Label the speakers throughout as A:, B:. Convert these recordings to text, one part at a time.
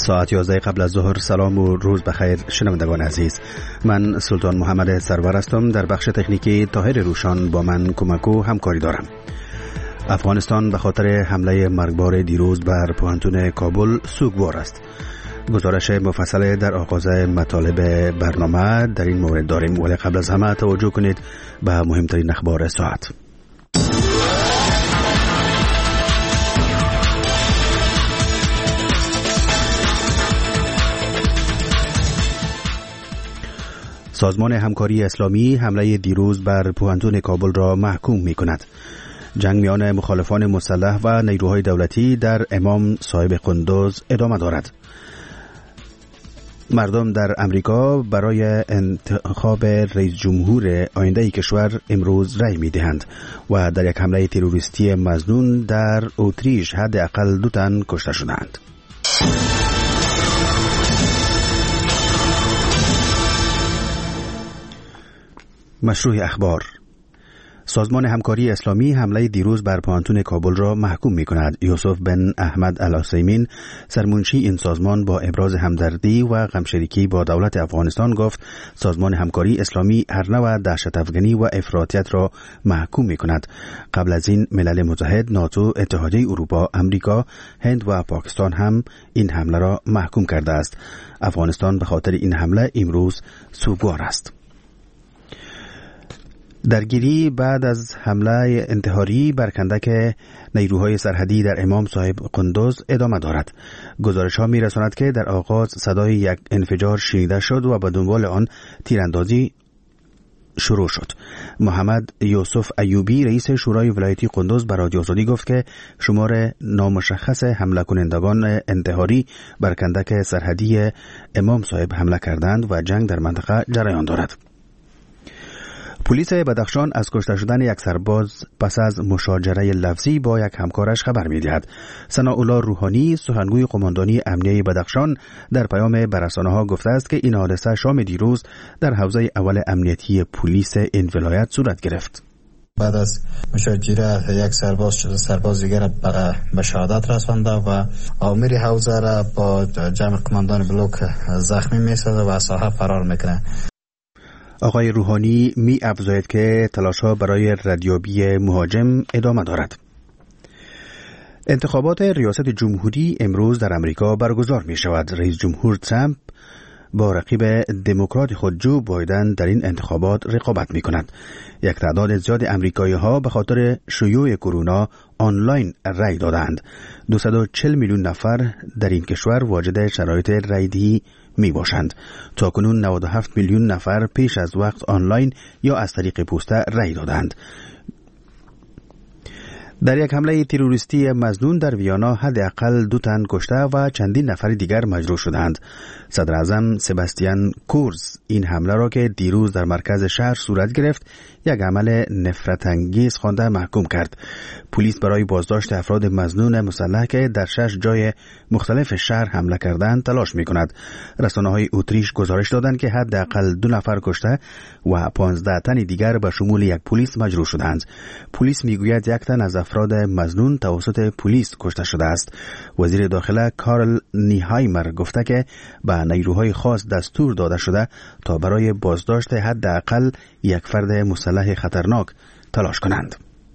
A: ساعت 11 قبل از ظهر. سلام و روز بخیر شنوندگان عزیز. من سلطان محمد سرور هستم. در بخش تکنیکی طاهر روشان با من کمک و همکاری دارم. افغانستان به خاطر حمله مرگبار دیروز بر پوهنتون کابل سوگوار است. گزارش مفصل در آغاز مطالب برنامه در این مورد داریم، ولی قبل از همه توجه کنید به مهمترین اخبار ساعت. سازمان همکاری اسلامی حمله دیروز بر پوهنتون کابل را محکوم می کند. جنگ میان مخالفان مسلح و نیروهای دولتی در امام صاحب قندوز ادامه دارد. مردم در امریکا برای انتخاب رئیس جمهور آینده کشور امروز رأی می دهند و در یک حمله تروریستی مظنون در اتریش حداقل 2 تن کشته شدند. مشروع اخبار. سازمان همکاری اسلامی حمله دیروز بر پوهنتون کابل را محکوم می کند. یوسف بن احمد العثیمین، سرمنشی این سازمان، با ابراز همدردی و غمشریکی با دولت افغانستان گفت سازمان همکاری اسلامی هر نوع دهشت افغانی و افراطیت را محکوم می کند. قبل از این ملل متحد، ناتو، اتحادیه اروپا، امریکا، هند و پاکستان هم این حمله را محکوم کرده است. افغانستان به خاطر این حمله امروز سوگوار است. درگیری بعد از حمله انتحاری بر کندک نیروهای سرحدی در امام صاحب قندوز ادامه دارد. گزارش ها می رساند که در آغاز صدای یک انفجار شنیده شد و به دنبال آن تیراندازی شروع شد. محمد یوسف ایوبی، رئیس شورای ولایتی قندوز، به رادیو آزادی گفت که شمار نامشخص حمله کنندگان انتحاری بر کندک سرحدی امام صاحب حمله کردند و جنگ در منطقه جریان دارد. پلیس بدخشان از کشته شدن یک سرباز پس از مشاجره لفظی با یک همکارش خبر می‌دهد. ثناءالله روحانی، سخنگوی قماندانی امنیه بدخشان، در پیام به رسانه‌ها گفته است که این حادثه شام دیروز در حوزه اول امنیتی پلیس این ولایت صورت گرفت.
B: بعد از مشاجره یک سرباز دیگر به شهادت رسانده و آمر حوزه را با جمع قماندان بلوک زخمی می‌سازد و از ساحه فرار می‌کند.
A: آقای روحانی می افزاید که تلاش‌ها برای ردیابی مهاجم ادامه دارد. انتخابات ریاست جمهوری امروز در امریکا برگزار می شود. رئیس جمهور ترامپ با رقیب دموکرات خود جو بایدن در این انتخابات رقابت می کند. یک تعداد زیاد امریکایی ها به خاطر شیوع کرونا آنلاین رای دادند. 240 میلیون نفر در این کشور واجد شرایط رایدهی می باشند. تاکنون 97 میلیون نفر پیش از وقت آنلاین یا از طریق پوسته رای دادند. در یک حمله تروریستی مظنون در ویانا حداقل 2 تن کشته و چندین نفر دیگر مجروح شدند. صدر اعظم سباستیان کورز این حمله را که دیروز در مرکز شهر صورت گرفت یک عمل نفرت انگیز خوانده محکوم کرد. پلیس برای بازداشت افراد مظنون مسلح که در 6 جای مختلف شهر حمله کردند تلاش می‌کند. رسانه‌های اتریش گزارش دادند که حداقل 2 نفر کشته و 15 تن دیگر به شمول یک پلیس مجروح شدند. پلیس میگوید 1 تن از افراد مظنون توسط پلیس کشته شده است. وزیر داخله کارل نیهایمر گفته که به نیروهای خاص دستور داده شده تا برای بازداشت حداقل 1 فرد مسلح خطرناک تلاش کنند.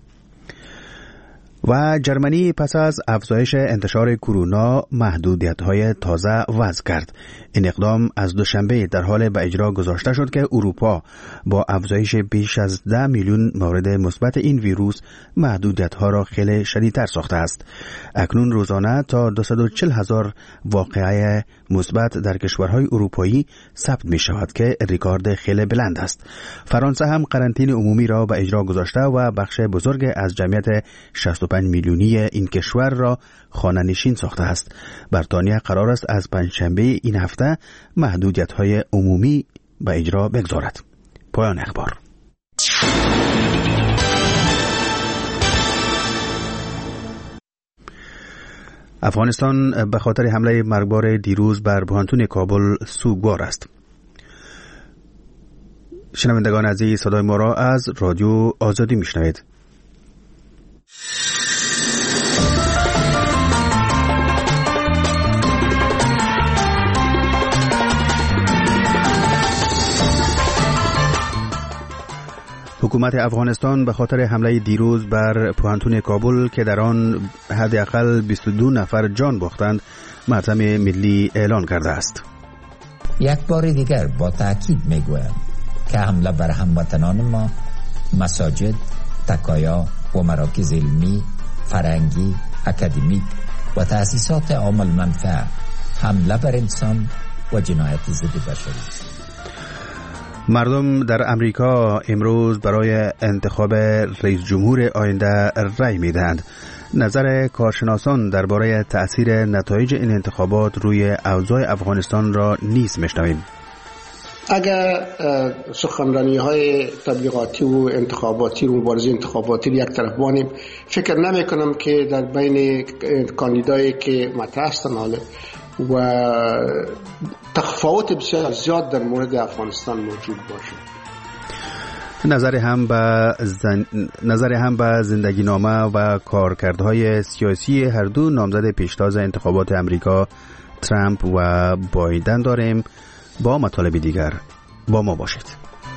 A: و جرمنی پس از افزایش انتشار کرونا محدودیت‌های تازه وضع کرد. این اقدام از دوشنبه در حال به اجرا گذاشته شد که اروپا با افزایش بیش از 10 میلیون مورد مثبت این ویروس محدودیت‌ها را خیلی شدیدتر ساخته است. اکنون روزانه تا 240,000 واقعه مثبت در کشورهای اروپایی ثبت می شود که رکورد خیلی بلند است. فرانسه هم قرنطینه عمومی را به اجرا گذاشته و بخش بزرگ از جمعیت 65 میلیونی این کشور را خانه نشین ساخته است. بریتانیا قرار است از پنجشنبه این هفته محدودیت‌های عمومی به اجرا بگذارد. پایان اخبار. افغانستان به خاطر حمله مرگبار دیروز بر پوهنتون کابل سوگوار است. شنوندگان عزیز، صدای ما را از رادیو آزادی میشنوید. حکومت افغانستان به خاطر حمله دیروز بر پوهنتون کابل که در آن حداقل 22 نفر جان باختند ماتم ملی اعلان کرده است.
C: یک بار دیگر با تأکید میگویم که حمله بر هموطنان ما، مساجد، تکایا و مراکز علمی، فرهنگی، اکادمیک و تأسیسات عام المنفعه حمله بر انسان و جنایت ضد بشری است.
A: مردم در امریکا امروز برای انتخاب رئیس جمهور آینده رأی می‌دهند. نظر کارشناسان درباره تأثیر نتایج این انتخابات روی اوضاع افغانستان را نیز میشنویم.
D: اگر سخنرانی‌های تبلیغاتی و انتخاباتی و مبارزه انتخاباتی یک طرف بانیم، فکر نمی کنم که در بین کاندیدایی که مطرح هستند و تفاوت بسیار زیاد در مورد افغانستان موجود باشه. نظر هم به زندگی نامه و کارکردهای سیاسی هر دو نامزد پیشتاز انتخابات امریکا ترامپ و بایدن داریم. با مطالب دیگر با ما باشید.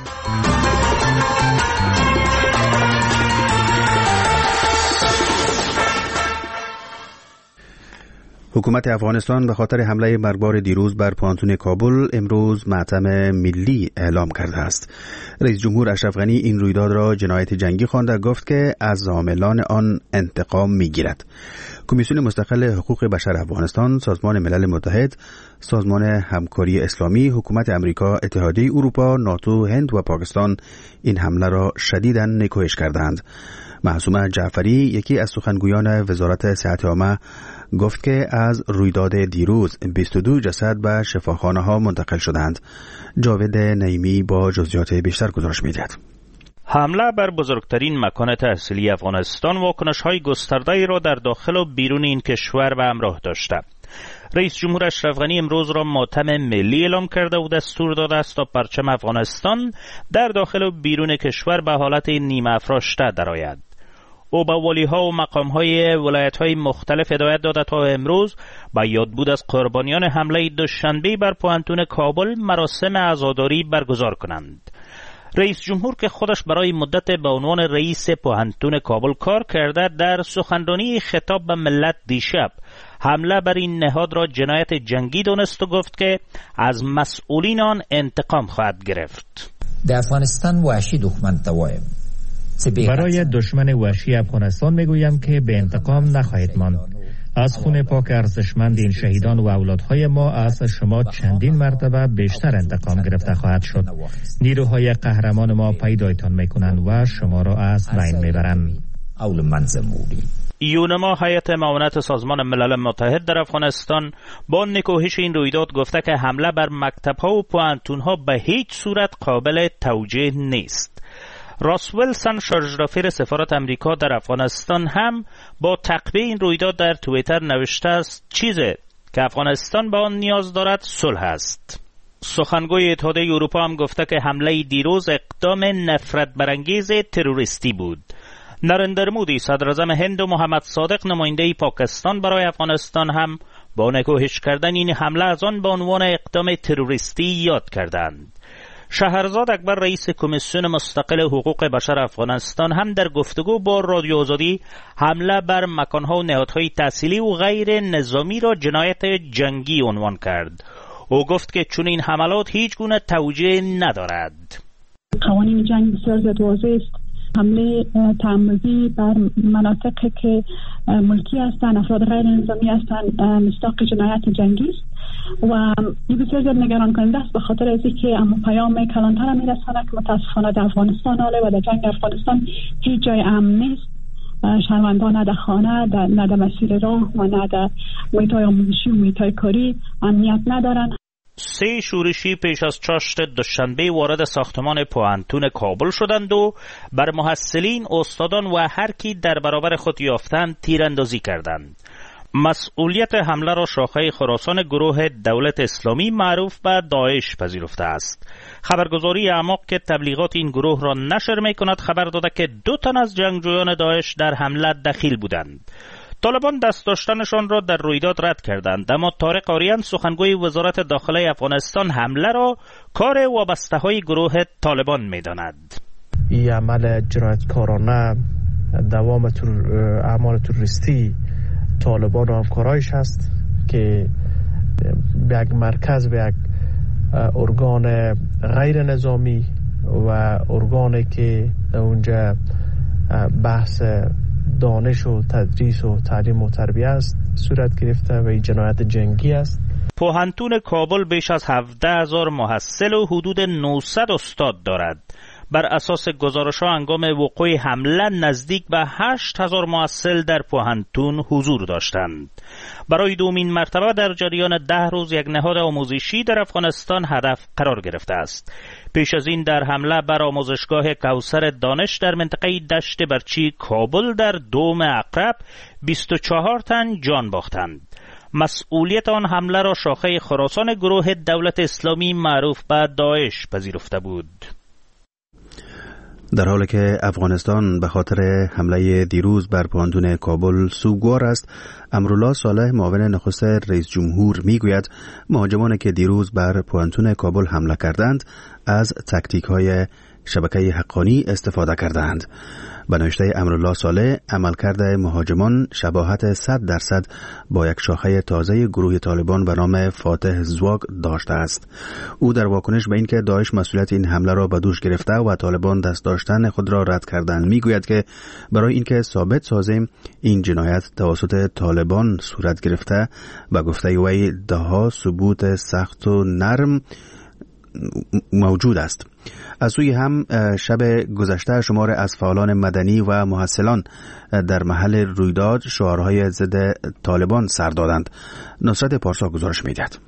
D: حکومت افغانستان به خاطر حمله مرگبار دیروز بر پوهنتون کابل امروز ماتم ملی اعلام کرده است. رئیس جمهور اشرف غنی این رویداد را جنایت جنگی خوانده، گفت که از عاملان آن انتقام میگیرد. کمیسیون مستقل حقوق بشر افغانستان، سازمان ملل متحد، سازمان همکاری اسلامی، حکومت امریکا، اتحادیه اروپا، ناتو، هند و پاکستان این حمله را شدیداً نیکویش کردند. معصومه جعفری، یکی از سخنگویان وزارت صحت عامه، گفت که از رویداد دیروز 22 جسد به شفاخانه ها منتقل شدند. جاوید نعیمی با جزئیات بیشتر گزارش می‌دهد.
E: حمله بر بزرگترین مکان تحصیلی افغانستان واکنش‌های گسترده‌ای را در داخل و بیرون این کشور به همراه داشته. رئیس جمهور اشرف غنی امروز را ماتم ملی اعلام کرده و دستور داده است تا پرچم افغانستان در داخل و بیرون کشور به حالت نیمه افراشته درآید. او به والی‌ها و مقام‌های ولایت‌های مختلف هدایت داده تا امروز با یادبود از قربانیان حمله دوشنبه بر پوهنتون کابل مراسم عزاداری برگزار کنند. رئیس جمهور که خودش برای مدت به عنوان رئیس پوهنتون کابل کار کرده، در سخنرانی خطاب به ملت دیشب حمله بر این نهاد را جنایت جنگی دانست و گفت که از مسئولین آن انتقام خواهد گرفت.
C: در افغانستان وحشی دښمن ته وایم،
F: برای دشمن وحشی افغانستان میگویم که به انتقام نخواهید ماند. از خون پاک ارزشمند این شهیدان و اولادهای ما از شما چندین مرتبه بیشتر انتقام گرفته خواهد شد. نیروهای قهرمان ما پیدایتان میکنند و شما را از بین میبرند.
E: یونما هیئت معاونت سازمان ملل متحد در افغانستان با نکوهش این رویداد گفته که حمله بر مکتب‌ها و پوهنتون‌ها به هیچ صورت قابل توجیه نیست. راس ویلسون، شارژ سفارت امریکا در افغانستان، هم با تعقیب این رویداد در توییتر نوشته است چیزی که افغانستان به آن نیاز دارد صلح است. سخنگوی اتحادیه اروپا هم گفته که حمله دیروز اقدام نفرت برانگیز تروریستی بود. نریندر مودی، صدر اعظم هند، و محمد صادق، نماینده پاکستان برای افغانستان، هم با نکوهش کردن این حمله از آن به عنوان اقدام تروریستی یاد کردند. شهرزاد اکبر، رئیس کمیسیون مستقل حقوق بشر افغانستان، هم در گفتگو با رادیو آزادی حمله بر مکانها و نهادهای تحصیلی و غیر نظامی را جنایت جنگی عنوان کرد. او گفت که چون این حملات هیچ گونه توجیه ندارد.
G: قوانین جنگ بسیار زیاد واضح است. حمله تعمدی بر مناطقی که ملکی هستند، افراد غیر نظامی هستند، مصداق جنایت جنگی است و این بسیار زیاد نگران کننده است، به خاطر از اینکه اما پیام کلانتر میرساند که متاسفانه در افغانستان حاله و در جنگ افغانستان هیچ جای امن نیست. شهروندان نه در خانه، نه در مسیر راه و نه در محیط‌های آموزشی و محیط‌های کاری امنیت ندارند.
E: 3 شورشی پیش از چاشت دوشنبه وارد ساختمان پوهنتون کابل شدند و بر محصلین، استادان و هر کی در برابر خود یافتند تیراندازی کردند. مسئولیت حمله را شاخه خراسان گروه دولت اسلامی معروف به داعش پذیرفته است. خبرگزاری اعماق که تبلیغات این گروه را نشر می‌کند خبر داده که 2 تن از جنگجویان داعش در حمله دخیل بودند. طالبان دست داشتنشان را در رویداد رد کردند، اما طارق آریان، سخنگوی وزارت داخله افغانستان، حمله را کار وابسته‌های گروه طالبان می‌داند.
H: این عمل جنایتکارانه، دوام اعمال تروریستی طالبان و همکارایش هست که به یک مرکز، به یک ارگان غیر نظامی و ارگانی که در اونجا بحث دانش و تدریس و تعلیم و تربیه است صورت گرفته و این جنایت جنگی است.
E: پوهنتون کابل بیش از 17,000 محصل و حدود 900 استاد دارد. بر اساس گزارش‌ها هنگام وقوع حمله نزدیک به 8,000 محصل در پوهنتون حضور داشتند. برای دومین مرتبه در جریان 10 روز یک نهاد آموزشی در افغانستان هدف قرار گرفته است. پیش از این در حمله بر آموزشگاه کوثر دانش در منطقه دشت برچی کابل در دوم عقرب 24 تن جان باختند. مسئولیت آن حمله را شاخه خراسان گروه دولت اسلامی معروف به داعش پذیرفته بود.
A: در حالی که افغانستان به خاطر حمله دیروز بر پوهنتون کابل سوگوار است، امرالله صالح معاون نخست رئیس جمهور میگوید مهاجمانی که دیروز بر پوهنتون کابل حمله کردند از تاکتیک‌های شبکه حقانی استفاده کردند. به نوشته امرالله صالح، عملکرد مهاجمان شباهت 100% با یک شاخه تازه گروه طالبان به نام فاتح زواگ داشته است. او در واکنش به اینکه داعش مسئولیت این حمله را به دوش گرفته و طالبان دست داشتن خود را رد کردند میگوید که برای اینکه ثابت سازیم این جنایت توسط طالبان صورت گرفته، به گفته وی ده‌ها ثبوت سخت و نرم موجود است. از سوی هم شب گذشته شمار از فعالان مدنی و محصلان در محل رویداد شعارهای ضد طالبان سر دادند. نصرت پارسا گزارش می‌دهد.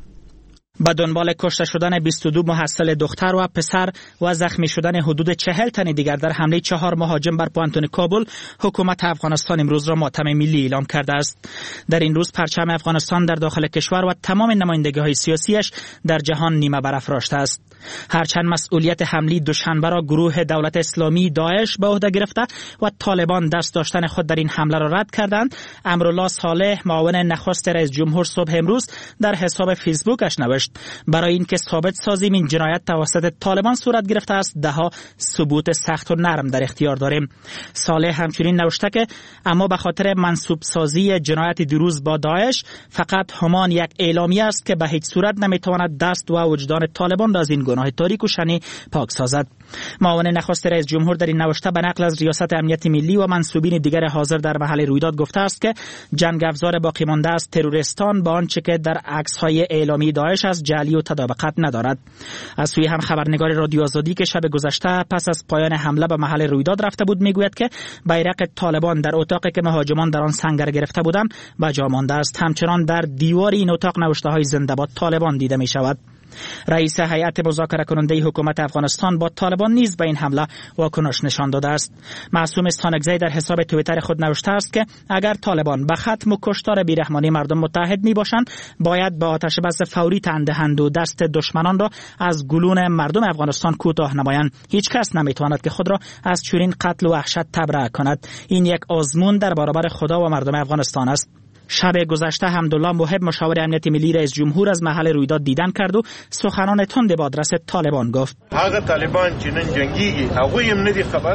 I: به دنبال کشته شدن 22 محصل دختر و پسر و زخمی شدن حدود 40 تن دیگر در حمله 4 مهاجم بر پوهنتون کابل، حکومت افغانستان امروز را ماتم ملی اعلام کرده است. در این روز پرچم افغانستان در داخل کشور و تمام نمایندگی‌های سیاسیش در جهان نیمه برافراشته است. هرچند مسئولیت حمله دوشنبه را گروه دولت اسلامی داعش به عهده گرفته و طالبان دست داشتن خود در این حمله را رد کردند، امرالله صالح معاون نخست رئیس جمهور صبح امروز در حساب فیسبوکش نوشت برای اینکه ثابت سازیم این جنایت توسط طالبان صورت گرفته است، ده‌ها ثبوت سخت و نرم در اختیار داریم. صالح همچنین نوشته که اما به خاطر منسوب سازی جنایت دیروز با داعش فقط همان یک اعلامیه است که به هیچ صورت نمیتواند دست و وجدان طالبان را از این گناه تاریک و شنی پاک سازد. معاون نخست رئیس جمهور در این نوشته به نقل از ریاست امنیت ملی و منصوبین دیگر حاضر در محل رویداد گفته است که جنگ افزار باقی مانده از تروریستان با آنچه که در عکس‌های اعلامی داعش از جعلی و تطابقت ندارد. از سوی هم خبرنگار رادیو آزادی که شب گذشته پس از پایان حمله به محل رویداد رفته بود میگوید که بیرق طالبان در اتاقی که مهاجمان در آن سنگر گرفته بودند به جا مانده است. همچنان در دیوار این اتاق نوشته‌های زنده باد طالبان دیده می شود. رئیس هیئت مذاکره کننده حکومت افغانستان با طالبان نیز به این حمله واکنش نشان داده است. معصوم استانکزی در حساب توییتر خود نوشته است که اگر طالبان به ختم و کشتار بیرحمانه مردم متحد می باشند، باید به آتش بس فوری تن دهند و دست دشمنان را از گلون مردم افغانستان کوتاه نمایند. هیچ کس نمی تواند که خود را از چنین قتل و وحشت تبرئه کند. این یک آزمون در برابر خدا و مردم افغانستان است. شب گذشته حمدالله محب مشاور امنیت ملی رئیس جمهور از محل رویداد دیدن کرد و سخنان تند به آدرس طالبان گفت.
J: هغه طالبان چې نن جنگیږي هغه هم ندي خبر.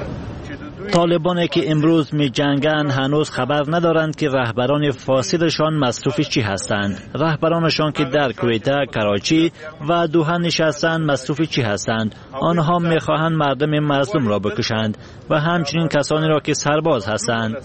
K: طالبانی که امروز می جنگند هنوز خبر ندارند که رهبران فاسدشان مصروف چی هستند. رهبرانشان که در کویته، کراچی و دوحه نشستند مصروف چی هستند. آنها می خواهند مردم مظلوم را بکشند و همچنین کسانی را که سرباز هستند.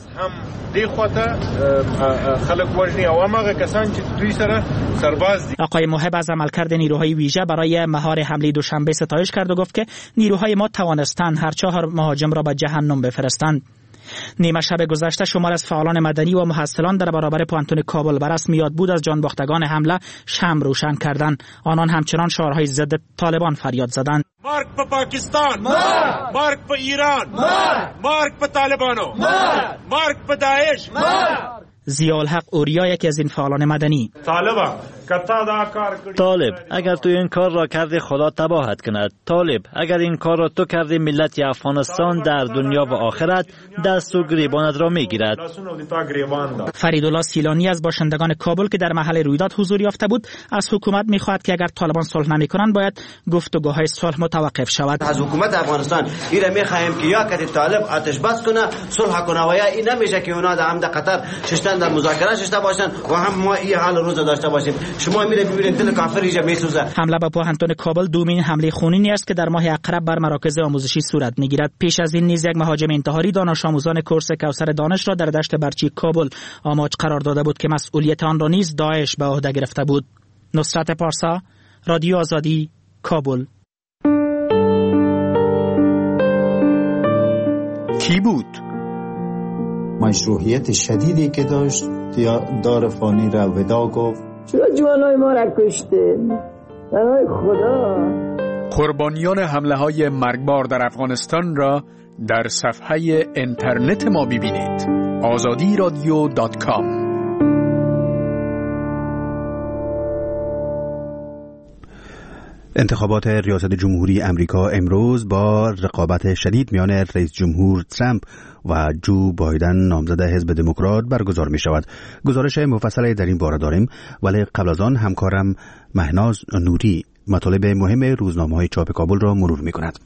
I: آقای محب از عملکرد نیروهای ویژه برای مهار حمله دوشنبه ستایش کرد و گفت که نیروهای ما توانستند هر 4 مهاجم را به جهنم بفرستند. نیمه شب گذشته شمار از فعالان مدنی و محصلان در برابر پوهنتون کابل بر رسم یاد بود از جانباختگان حمله شمع روشن کردند. آنان همچنان شعارهای ضد طالبان فریاد زدند.
J: مارک په پاکستان، مارک په ایران، مارک په طالبانو، مارک په داعش.
I: ضیاءالحق اوریا یکی از این فعالان مدنی:
J: طالبان
K: طالب اگر تو این کار را کردی خدا تباهت کند. طالب اگر این کار را تو کردی ملت افغانستان در دنیا و آخرت دست و گریبانت را میگیرد.
I: فریدالله سیلانی از باشندگان کابل که در محل رویداد حضور یافته بود از حکومت میخواهد که اگر طالبان صلح نمیکنند باید گفتگوهای صلح متوقف شود.
L: از حکومت افغانستان ایره میخواهیم که یا کدی طالب آتش بس کنه صلح کنه و یا این نمیشه که اونا در قطر ششتن در مذاکره ششته باشن و هم ما این حال روز داشته باشیم. شما میره ببینید دل کافر اینجا میسوزه.
I: حمله به پوهنتون کابل دومین حمله خونینی است که در ماه اقرب بر مراکز آموزشی صورت میگیرد. پیش از این نیز یک مهاجم انتحاری دانش آموزان کورس کوثر دانش را در دشت برچی کابل آماج قرار داده بود که مسئولیت آن را نیز داعش به عهده گرفته بود. نصرت پارسا، رادیو آزادی، کابل.
A: کی بود؟
M: مشروعیت شدیدی که داشت دار فانی را ودا گفت.
N: چرا جوانای ما را کشته؟ برای خدا.
O: قربانیان حمله های مرگبار در افغانستان را در صفحه اینترنت ما ببینید. azadiradio.com.
A: انتخابات ریاست جمهوری امریکا امروز با رقابت شدید میان رئیس جمهور ترامپ و جو بایدن نامزد حزب دموکرات برگزار می شود. گزارش مفصلی در این باره داریم، ولی قبل از آن همکارم مهناز نوری مطالب مهم روزنامه‌های چاپ کابل را مرور می کند.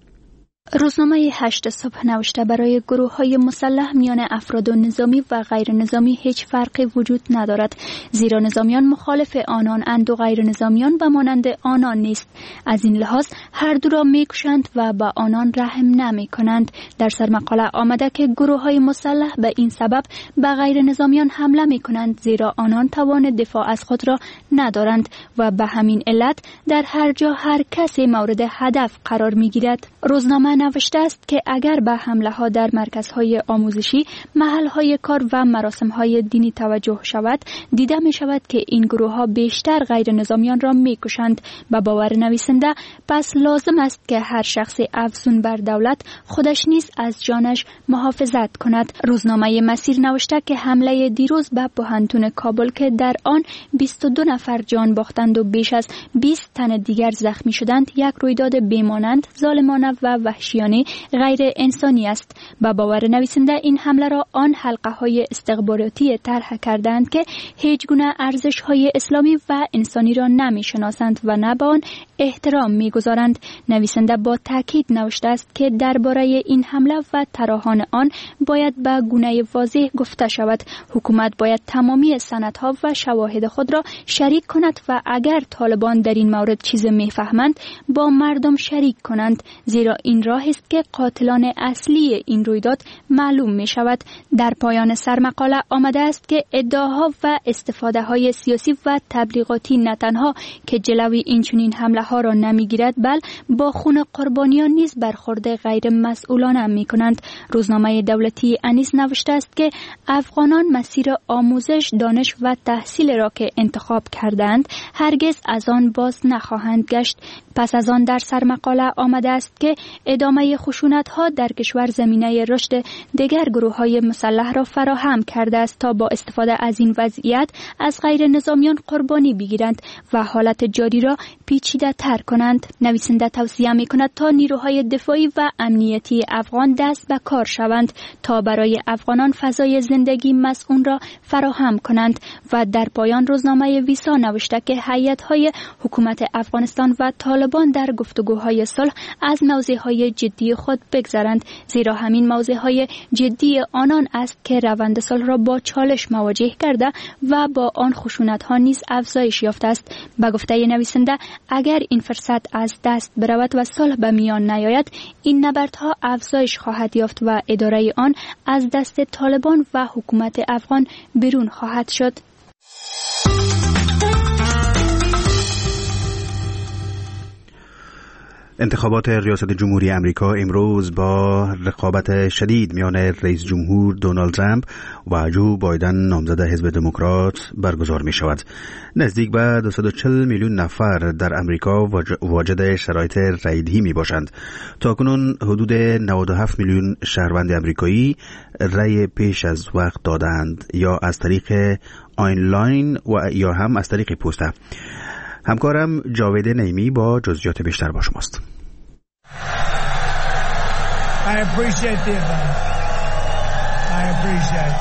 P: روزنامه 8 صبح نوشته برای گروه‌های مسلح میان افراد نظامی و غیر نظامی هیچ فرقی وجود ندارد، زیرا نظامیان مخالف آنان اند و غیر نظامیان به مانند آنان نیست. از این لحاظ هر دو را میکشند و به آنان رحم نمی کنند. در سرمقاله آمده که گروه‌های مسلح به این سبب به غیر نظامیان حمله می کنند، زیرا آنان توان دفاع از خود را ندارند و به همین علت در هر جا هر کسی مورد هدف قرار می گیرد. روزنامه نوشته است که اگر به حمله ها در مرکزهای آموزشی، محل های کار و مراسم های دینی توجه شود، دیده می شود که این گروه ها بیشتر غیر نظامیان را می کشند. به باور نویسنده پس لازم است که هر شخص افزون بر دولت خودش نیز از جانش محافظت کند. روزنامه مسیر نوشته که حمله دیروز به پوهنتون کابل که در آن 22 نفر جان باختند و بیش از 20 تن دیگر زخمی شدند یک رویداد بیمانند، ظالمانه و وحشیانه غیر انسانی است. با باور نویسنده این حمله را آن حلقه های استخباراتی طرح کردند که هیچ گونه ارزش های اسلامی و انسانی را نمی شناسند و نه به آن احترام می گذارند. نویسنده با تاکید نوشته است که درباره این حمله و تراحان آن باید به گونه واضح گفته شود. حکومت باید تمامی سندها و شواهد خود را شریک کند و اگر طالبان در این مورد چیز می فهمند با مردم شریک کنند، زیرا این راه است که قاتلان اصلی این رویداد معلوم می شود. در پایان سرمقاله آمده است که ادعاها و استفاده های سیاسی و تبلیغاتی نه تنها که جلوی این چنین حمله ها را نمی گیرد، بل با خون قربانیان نیز برخورد غیر مسئولانه می کنند. روزنامه دولتی انیس نوشته است که افغانان مسیر آموزش، دانش و تحصیل را که انتخاب کردند هرگز از آن باز نخواهند گشت. پس از آن در سرمقاله آمده است که ادامه خشونت‌ها در کشور زمینه رشد دیگر گروه‌های مسلح را فراهم کرده است تا با استفاده از این وضعیت از غیر نظامیان قربانی بگیرند و حالت جاری را پیچیده تر کنند. نویسنده توصیه می‌کند تا نیروهای دفاعی و امنیتی افغان دست به کار شوند تا برای افغانان فضای زندگی مسئول را فراهم کنند و در پایان روزنامه ویسا نوشته که هیئت‌های حکومت افغانستان و طالبان در گفتگوهای صلح از موضوعهای جدی خود بگذرند، زیرا همین موضوعهای جدی آنان است که روند صلح را با چالش مواجه کرده و با آن خشونت‌ها نیز افزایش یافته است. به گفته نویسنده اگر این فرصت از دست برود و صلح به میان نیاید، این نبردها افزایش خواهد یافت و اداره آن از دست طالبان و حکومت افغان بیرون خواهد شد.
A: انتخابات ریاست جمهوری امریکا امروز با رقابت شدید میان رئیس جمهور دونالد ترامپ و جو بایدن نامزد حزب دموکرات برگزار می شود. نزدیک به 240 میلیون نفر در امریکا واجد شرایط رأی‌دهی می باشند. تاکنون حدود 97 میلیون شهروند امریکایی رأی پیش از وقت دادند، یا از طریق آنلاین و یا هم از طریق پسته. همکارم جاوید نعیمی با جزئیات بیشتر با شماست.
Q: I appreciate the event. I appreciate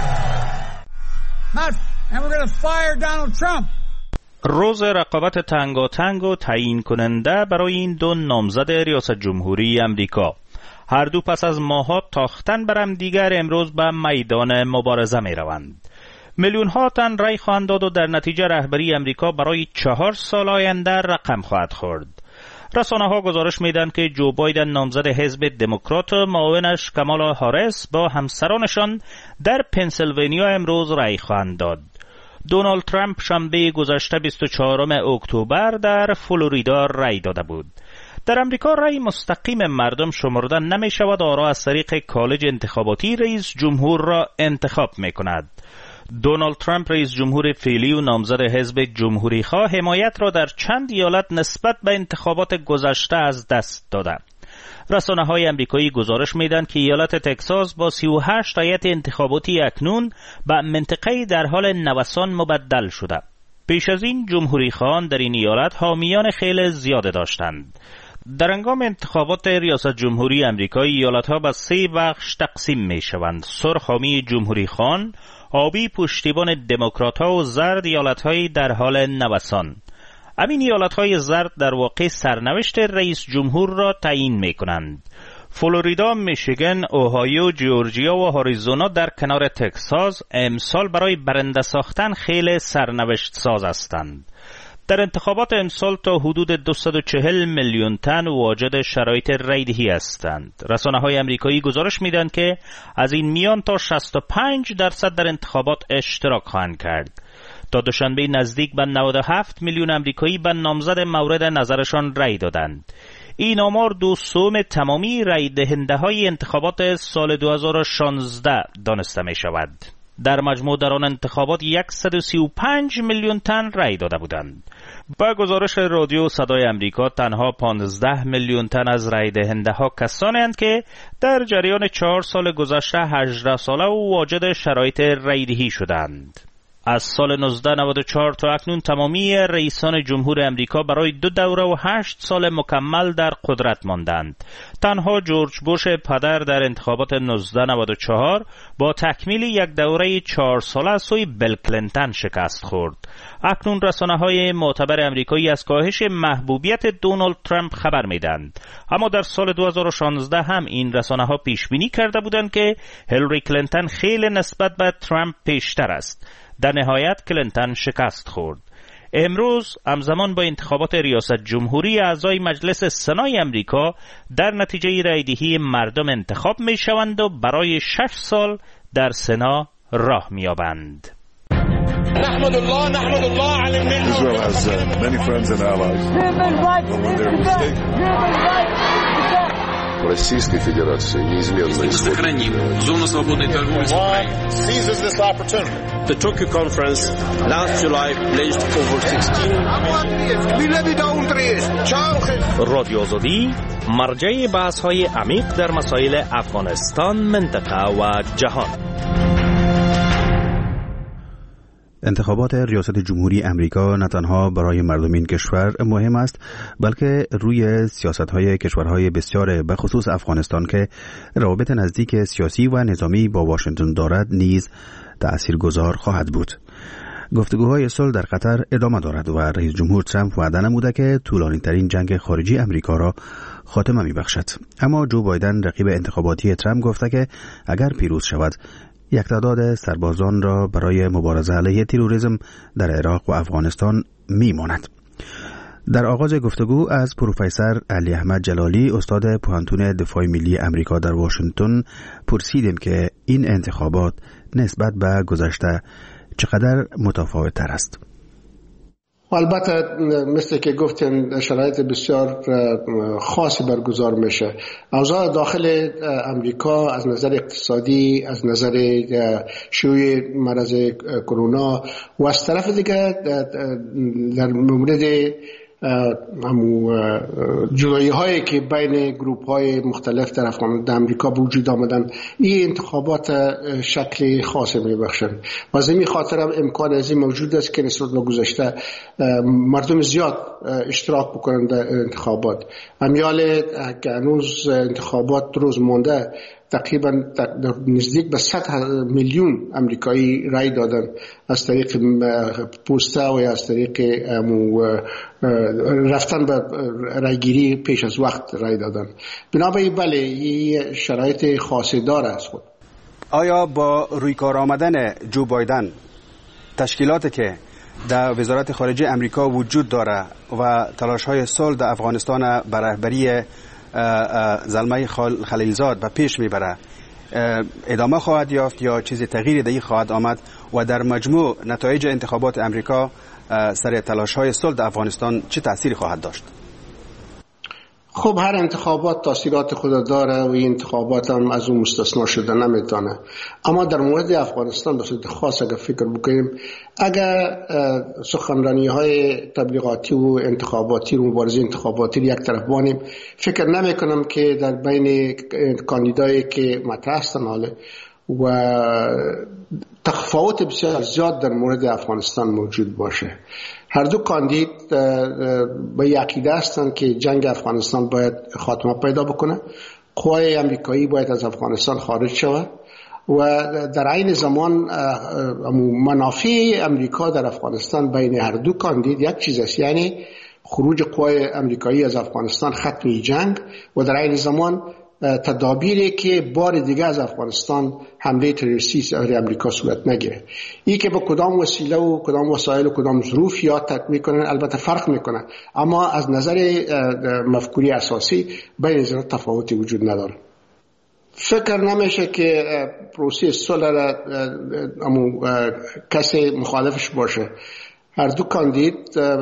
Q: it. And we're going to fire Donald Trump.
E: روز رقابت تنگاتنگ و تعیین کننده برای این دو نامزد ریاست جمهوری امریکا. هر دو پس از ماه‌ها تاختن بر هم دیگر امروز به میدان مبارزه می روند. میلیون ها تن رای خواهند داد و در نتیجه رهبری امریکا برای 4 سال آینده رقم خواهد خورد. رسانه ها گزارش میدن که جو بایدن نامزد حزب دموکرات و معاونش کامالا هاریس با همسرانشان در پنسیلوانیا امروز رای خواهند داد. دونالد ترامپ شنبه گذشته 24 اکتبر در فلوریدا رای داده بود. در امریکا رای مستقیم مردم شمرده نمی شود، آرا از طریق کالج انتخاباتی رئیس جمهور را انتخاب می کند. دونالد ترامپ رئیس جمهور فعلی و نامزد حزب جمهوری خواه حمایت را در چند ایالت نسبت به انتخابات گذشته از دست داده. رسانه های امریکایی گزارش میدن که ایالت تگزاس با 38 هیئت انتخاباتی اکنون به منطقه‌ای در حال نوسان مبدل شده. پیش از این جمهوری خواهان در این ایالت حامیان خیلی زیاده داشتند. در هنگام انتخابات ریاست جمهوری امریکا ایالت‌ها به 3 بخش تقسیم می‌شوند: سرخ حامی جمهوری خواهان، آبی پشتیبان دموکرات‌ها و زرد ایالت‌های در حال نوسان. همین ایالت‌های زرد در واقع سرنوشت رئیس جمهور را تعیین می‌کنند. فلوریدا، میشیگن، اوهایو، جورجیا و آریزونا در کنار تگزاس امسال برای برنده ساختن خیلی سرنوشت ساز هستند. در انتخابات امسال تا حدود 240 میلیون تن واجد شرایط رأی‌دهی هستند. رسانه‌های امریکایی گزارش میدن که از این میان تا 65% در انتخابات اشتراک خواهند کرد. تا دوشنبه نزدیک به 97 میلیون امریکایی به نامزد مورد نظرشان رأی دادند. این آمار 2/3 تمامی رأی دهنده‌های انتخابات سال 2016 دانسته می شود. در مجموع در آن انتخابات 135 میلیون تن رأی داده بودند. با گزارش رادیو صدای امریکا تنها 15 میلیون تن از رأی دهنده‌ها کسانی اند که در جریان 4 سال گذشته 18 ساله و واجد شرایط رأی‌دهی شدند. از سال 1994 تا اکنون تمامی رئیسان جمهور امریکا برای 2 دوره و 8 سال مکمل در قدرت ماندند. تنها جورج بوش پدر در انتخابات 1994 با تکمیل یک دوره 4 ساله از سوی بیل کلینتون شکست خورد. اکنون رسانه‌های معتبر امریکایی از کاهش محبوبیت دونالد ترامپ خبر میدند. اما در سال 2016 هم این رسانه‌ها پیش بینی کرده بودند که هیلاری کلینتون خیلی نسبت به ترامپ پیشتر است. در نهایت کلینتون شکست خورد. امروز همزمان با انتخابات ریاست جمهوری اعضای مجلس سنای امریکا در نتیجه رأی‌دهی مردم انتخاب می شوند و برای 6 سال در سنا راه می یابند.
J: نحمد الله على النعمة.
R: Israel has many friends and allies. Российской Федерации неизменно
S: сохраним зону свободной торговли с Украиной.
J: Seizes this opportunity.
T: The Tokyo conference last July pledged over 16
E: رادیو آزادی مرجع بحث‌های عمیق در مسائل افغانستان، منطقه و جهان.
A: انتخابات ریاست جمهوری امریکا نه تنها برای مردم این کشور مهم است، بلکه روی سیاست‌های کشورهای بسیار به خصوص افغانستان که روابط نزدیک سیاسی و نظامی با واشنگتن دارد نیز تأثیرگذار خواهد بود. گفتگوهای صلح در قطر ادامه دارد و رئیس جمهور ترامپ وعده نموده که طولانی‌ترین جنگ خارجی امریکا را خاتمه می‌بخشد. اما جو بایدن رقیب انتخاباتی ترامپ گفته که اگر پیروز شود یک تعداد سربازان را برای مبارزه علیه تروریسم در عراق و افغانستان میماند. در آغاز گفتگو از پروفسور علی احمد جلالی استاد پوهنتون دفاع ملی امریکا در واشنگتن پرسیدیم که این انتخابات نسبت به گذشته چقدر متفاوت تر است.
U: البته مثل که گفتین شرایط بسیار خاصی برگزار میشه. اوضاع داخل امریکا از نظر اقتصادی، از نظر شیوع مرض کرونا و از طرف دیگه در مورد جدایی هایی که بین گروپ های مختلف در امریکا وجود آمدن، این انتخابات شکل خاصی میبخشند و از این خاطر هم امکان ازی موجود است که نسبت به گذشته مردم زیاد اشتراک بکنند در انتخابات. امیال که هنوز انتخابات روز مونده، تقریبا نزدیک به 100 میلیون امریکایی رای دادن از طریق پوسته و از طریق رفتن به رایگیری پیش از وقت رای دادن. بنابراین بله، این شرایط خاصی داره از خود.
D: آیا با روی کار آمدن جو بایدن تشکیلاتی که در وزارت خارجه امریکا وجود داره و تلاش های صلح در افغانستان به رهبری زلمه خلیلزاد به پیش میبره ادامه خواهد یافت یا چیزی تغییری در این خواهد آمد و در مجموع نتایج انتخابات امریکا سر تلاش های صلح در افغانستان چه تأثیری خواهد داشت؟
U: خب هر انتخابات تاثیرات خود داره و این انتخابات هم از اون مستثنا شده نمیتونه. اما در مورد افغانستان به صورت خاص اگر فکر بکنیم، اگر سخنرانی های تبلیغاتی و انتخاباتی و مبارزه انتخاباتی یک طرف بانیم، فکر نمی کنم که در بین کاندیدایی که مطرح هستن حاله و تفاوت بسیار زیاد در مورد افغانستان موجود باشه. هر دو کاندید به یک عقیده هستند که جنگ افغانستان باید خاتمه پیدا بکنه، قوای امریکایی باید از افغانستان خارج شود و در عین زمان منافع امریکا در افغانستان بین هر دو کاندید یک چیز است، یعنی خروج قوای امریکایی از افغانستان، ختم جنگ و در عین زمان تدابیری که بار دیگه از افغانستان حمله تروریستی از امریکا صورت نگیره. این که با کدام وسیله و کدام وسایل و کدام ظروف یا تطبیق کنن البته فرق میکنه، اما از نظر مفکوری اساسی بین این تفاوتی وجود نداره. فکر نمیشه که پروسه صلح را کسی مخالفش باشه. هر دو کاندید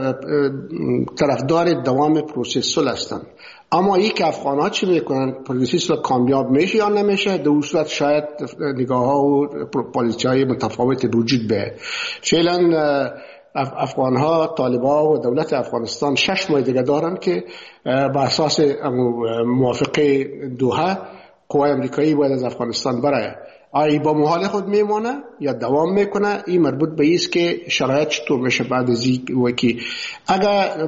U: طرفدار دوام پروسه صلح هستند. اما این که افغان ها چی میکنن، پروسه صلح کامیاب میشه یا نمیشه، در اون صورت شاید نگاه ها و پالیسی های متفاوت وجود به. فعلا افغان ها، طالبان و دولت افغانستان 6 ماه دیگه دارن که بر اساس موافقه دوحه قوای امریکایی باید از افغانستان برای آیا با محال خود میمانه یا دوام میکنه. این مربوط به ایست که شرایط چطور میشه بعد از این که اگر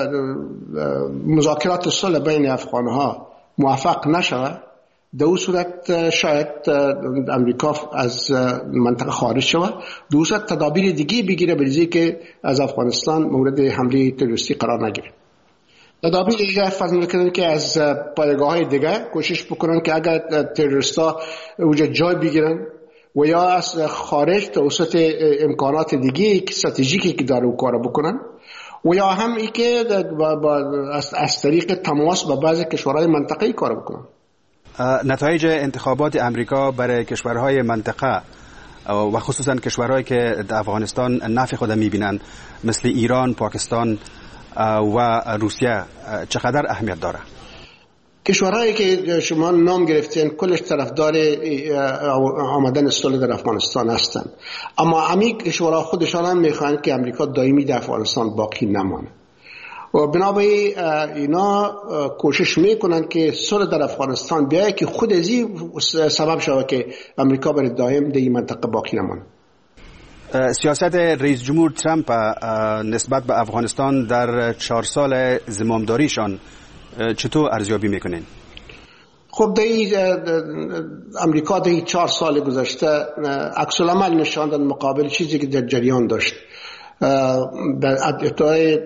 U: مذاکرات صلح بین افغان ها موفق نشوه، در اون صورت شاید امریکا از منطقه خارج شوه، در اون صورت تدابیر دیگه بگیره بریزی که از افغانستان مورد حمله تروریستی قرار نگیره. تدابیر دیگه فرض میکنن که از پایگاه های دیگه کوشش بکنن که اگر تروریستا اونجا جای بگیرن و یا از خارج توسط امکانات دیگه استراتژیکی که داره و کار بکنن و یا هم ای که از طریق تماس با بعضی کشورهای منطقه‌ای کار بکنن.
D: نتایج انتخابات امریکا برای کشورهای منطقه و خصوصا کشورهایی که در افغانستان نفع خود میبینن مثل ایران، پاکستان و روسیه چقدر اهمیت داره؟
U: کشورهایی که شما نام گرفتین کلش طرفدار آمدن صلح در افغانستان هستند، اما همین کشورها خودشان هم میخوان که امریکا دائمی در افغانستان باقی نمانه و بنابراین اینا کوشش میکنن که صلح در افغانستان بیایه که خود از این سبب شود که امریکا برای دائم در این منطقه باقی نمانه.
D: سیاست رئیس جمهور ترامپ نسبت به افغانستان در 4 سال زمامداریشان چطور ارزیابی میکنین؟
U: خب امریکا در 4 سال گذشته عکس العمل نشاندن مقابل چیزی که در جریان داشت. در ابتدای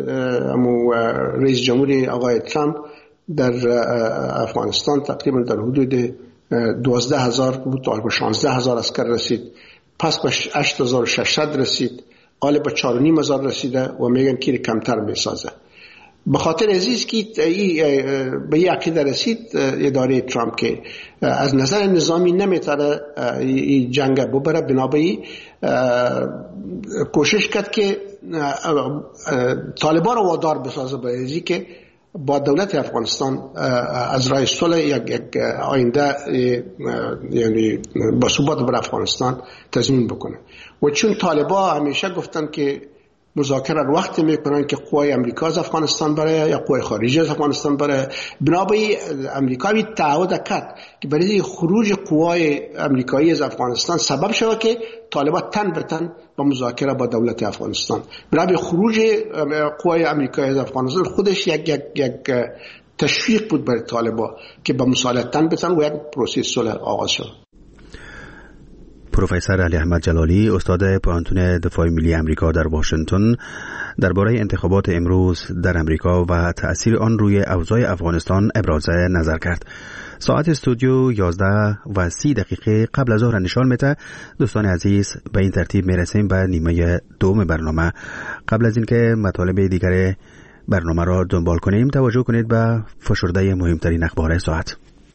U: رئیس جمهور آقای ترامپ در افغانستان تقریبا در حدود 12,000 بود تا 16,000 عسکر رسید، پس به 8,600 رسید، قالب به 4,500 رسیده و میگن که کمتر میسازه. به خاطر عزیز که به این عقیده رسید اداره ترامپ که از نظر نظامی نمیتونه این جنگ ببره، بنابراین کوشش کرد که طالبان رو وادار بسازه به اینی که با دولت افغانستان از راه صلح یک آینده یعنی با ثبات بر افغانستان تضمین بکنه. و چون طالبان همیشه گفتن که مذاکره رو وقتی میکنن که قوای امریکا از افغانستان بره یا قوای خارجی از افغانستان بره، بنابراین امریکا بی تعهد کرد که برای خروج قوای امریکایی از افغانستان سبب شود که طالبان تن به تن با مذاکره با دولت افغانستان. بنابراین خروج قوای امریکایی از افغانستان خودش یک تشویق بود برای طالبان که با مصالحه تن به تن و یک پروسه صلح آغاز شد.
A: پروفسور علی احمد جلالی، استاد پوهنتون دفاع ملی امریکا در واشنگتن، درباره انتخابات امروز در امریکا و تأثیر آن روی اوضاع افغانستان ابراز نظر کرد. ساعت استودیو 11:30 قبل از ظهر نشان میده. دوستان عزیز، به این ترتیب میرسیم به نیمه دوم برنامه. قبل از اینکه مطالب دیگر برنامه را دنبال کنیم، توجه کنید به فشرده مهمترین اخبار ساعت.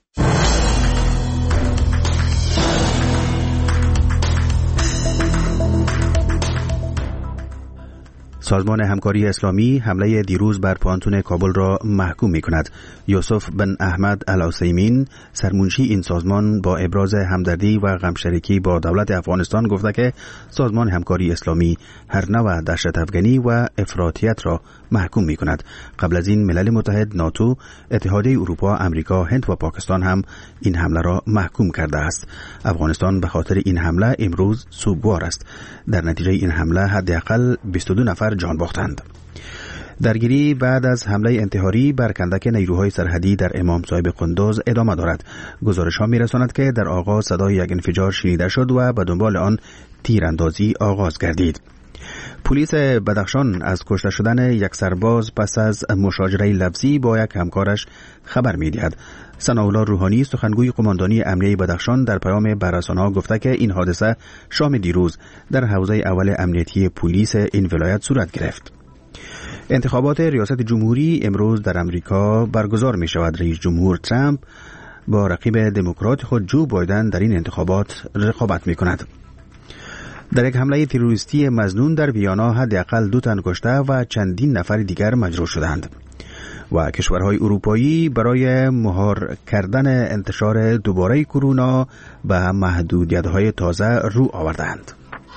A: سازمان همکاری اسلامی حمله دیروز بر پانتون کابل را محکوم می کند. یوسف بن احمد العثیمین، سرمنشی این سازمان، با ابراز همدردی و غمشریکی با دولت افغانستان گفته که سازمان همکاری اسلامی هر نوع دهشت افغانی و افراطیت را محکوم می کند. قبل از این ملل متحد، ناتو، اتحادیه اروپا، امریکا، هند و پاکستان هم این حمله را محکوم کرده است. افغانستان به خاطر این حمله امروز سوگوار است. در نتیجه این حمله حداقل 22 نفر جان باختند. درگیری بعد از حمله انتحاری بر کندک نیروهای سرحدی در امام صاحب قندوز ادامه دارد. گزارش ها میرساند که در آغاز صدای یک انفجار شنیده شد و به دنبال آن تیراندازی آغاز گردید. پلیس بدخشان از کشته شدن یک سرباز پس از مشاجره لفظی با یک همکارش خبر می‌دهد. ثناءالله روحانی، سخنگوی قماندانی امنیه بدخشان، در پیام به رسانه‌ها گفته که این حادثه شام دیروز در حوزه اول امنیتی پلیس این ولایت صورت گرفت. انتخابات ریاست جمهوری امروز در امریکا برگزار می شود. رئیس جمهور ترامپ با رقیب دموکرات خود جو بایدن در این انتخابات رقابت می کند. در یک حمله تروریستی مظنون در ویانا حداقل 2 تن کشته و چندین نفر دیگر مجروح شدند و کشورهای اروپایی برای مهار کردن انتشار دوباره کرونا به محدودیت‌های تازه رو آوردند.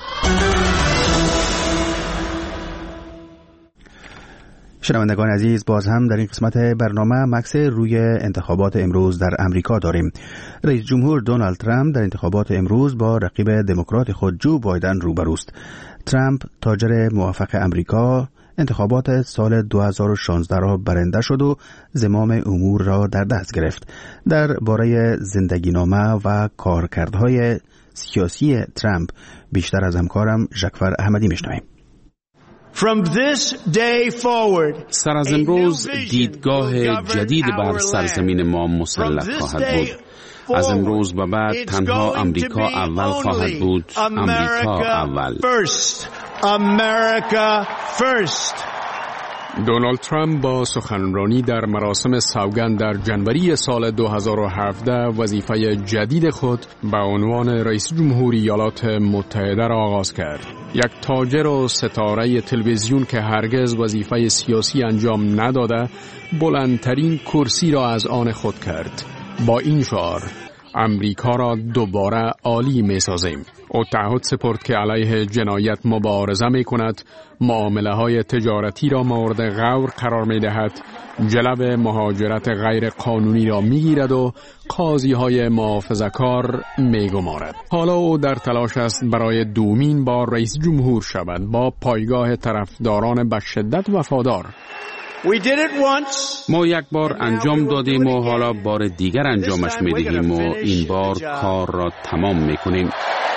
A: شنوندگان عزیز، باز هم در این قسمت برنامه مکس روی انتخابات امروز در امریکا داریم. رئیس جمهور دونالد ترامپ در انتخابات امروز با رقیب دموکرات خود جو بایدن روبروست. ترامپ، تاجر موفق امریکا، انتخابات سال 2016 را برنده شد و زمام امور را در دست گرفت. در باره زندگینامه و کارکردهای سیاسی ترامپ بیشتر از همکارم ژکفر احمدی میشنویم.
B: سر از امروز دیدگاه جدید بر سرزمین ما مسلط خواهد بود. از امروز به بعد تنها امریکا اول خواهد بود. امریکا اول.
O: دونالد ترامپ با سخنرانی در مراسم سوگند در جنوری سال 2017 وظیفه جدید خود به عنوان رئیس جمهوری ایالات متحده را آغاز کرد. یک تاجر و ستاره تلویزیون که هرگز وظیفه سیاسی انجام نداده، بلندترین کرسی را از آن خود کرد. با این شعار امریکا را دوباره عالی می سازیم. او تعهد سپرد که علیه جنایت مبارزه می کند، معامله های تجارتی را مورد غور قرار می دهد، جلب مهاجرت غیر قانونی را می گیرد و قاضی های محافظه‌کار می گمارد. حالا او در تلاش است برای دومین بار رئیس جمهور شود، با پایگاه طرفداران به شدت وفادار.
B: ما یک بار انجام دادیم و حالا بار دیگر انجامش می‌دهیم و این بار کار را تمام می‌کنیم.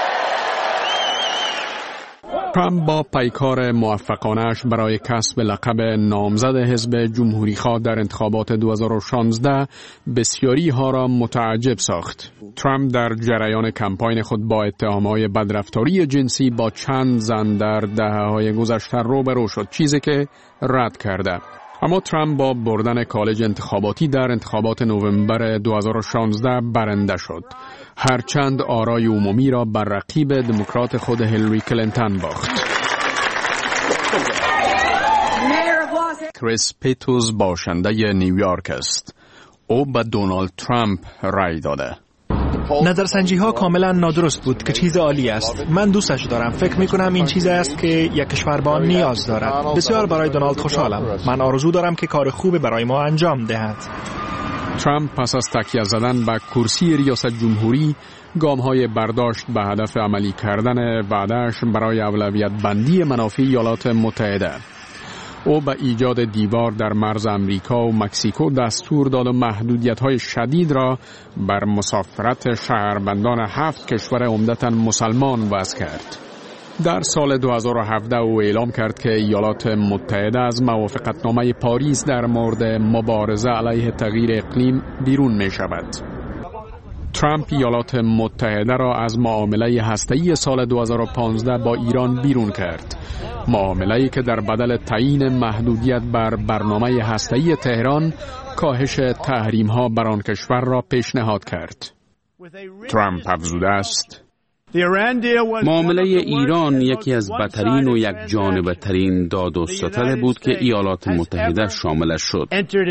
O: ترامپ با پیکار موفقانش برای کسب لقب نامزد حزب جمهوری‌خواه در انتخابات 2016 بسیاری ها را متعجب ساخت. ترامپ در جریان کمپاین خود با اتهام‌های بدرفتاری جنسی با چند زن در دهه‌های گذشته روبرو شد، چیزی که رد کرده. اما ترامپ با بردن کالج انتخاباتی در انتخابات نوامبر 2016 برنده شد، هرچند آرای عمومی را بر رقیب دموکرات خود هیلاری کلینتون باخت. کریس پیتوز باشنده نیویورک است. او به دونالد ترامپ رای داده.
H: نظرسنجی ها کاملا نادرست بود که چیز عالی است. من دوستش دارم. فکر می کنم این چیز است که یک کشور به آن نیاز دارد. بسیار برای دونالد خوشحالم. من آرزو دارم که کار خوب برای ما انجام دهد.
O: ترامپ پس از تکیه زدن به کرسی ریاست جمهوری گام‌های برداشت به هدف عملی کردن وعده‌اش برای اولویت بندی منافع ایالات متحده. او به ایجاد دیوار در مرز امریکا و مکزیکو دستور داد و محدودیت‌های شدید را بر مسافرت شهروندان 7 کشور عمدتاً مسلمان وضع کرد. در سال 2017 او اعلام کرد که ایالات متحده از موافقتنامه پاریس در مورد مبارزه علیه تغییر اقلیم بیرون می شود. ترامپ ایالات متحده را از معامله هسته‌ای سال 2015 با ایران بیرون کرد. معامله‌ای که در بدل تعیین محدودیت بر برنامه هسته‌ای تهران کاهش تحریم‌ها بر آن کشور را پیشنهاد کرد. ترامپ افزوده است:
B: معامله ایران یکی از بدترین و یک جانبه ترین داد و ستد بود که ایالات متحده شاملش شد.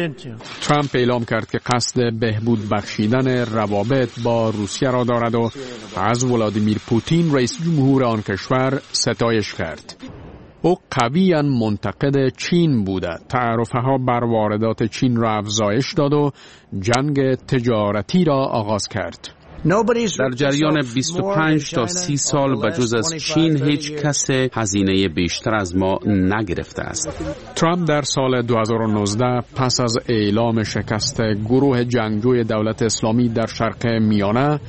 O: ترامپ اعلام کرد که قصد بهبود بخشیدن روابط با روسیه را دارد و از ولادیمیر پوتین رئیس جمهور آن کشور ستایش کرد. او قویاً منتقد چین بوده. تعرفه‌ها بر واردات چین را افزایش داد و جنگ تجارتی را آغاز کرد.
B: در جریان 25 تا 30 سال به جز از چین هیچ کس هزینه بیشتر از ما نگرفته است.
O: ترامپ در سال 2019 پس از اعلام شکست گروه جنگجوی دولت اسلامی در شرق میانه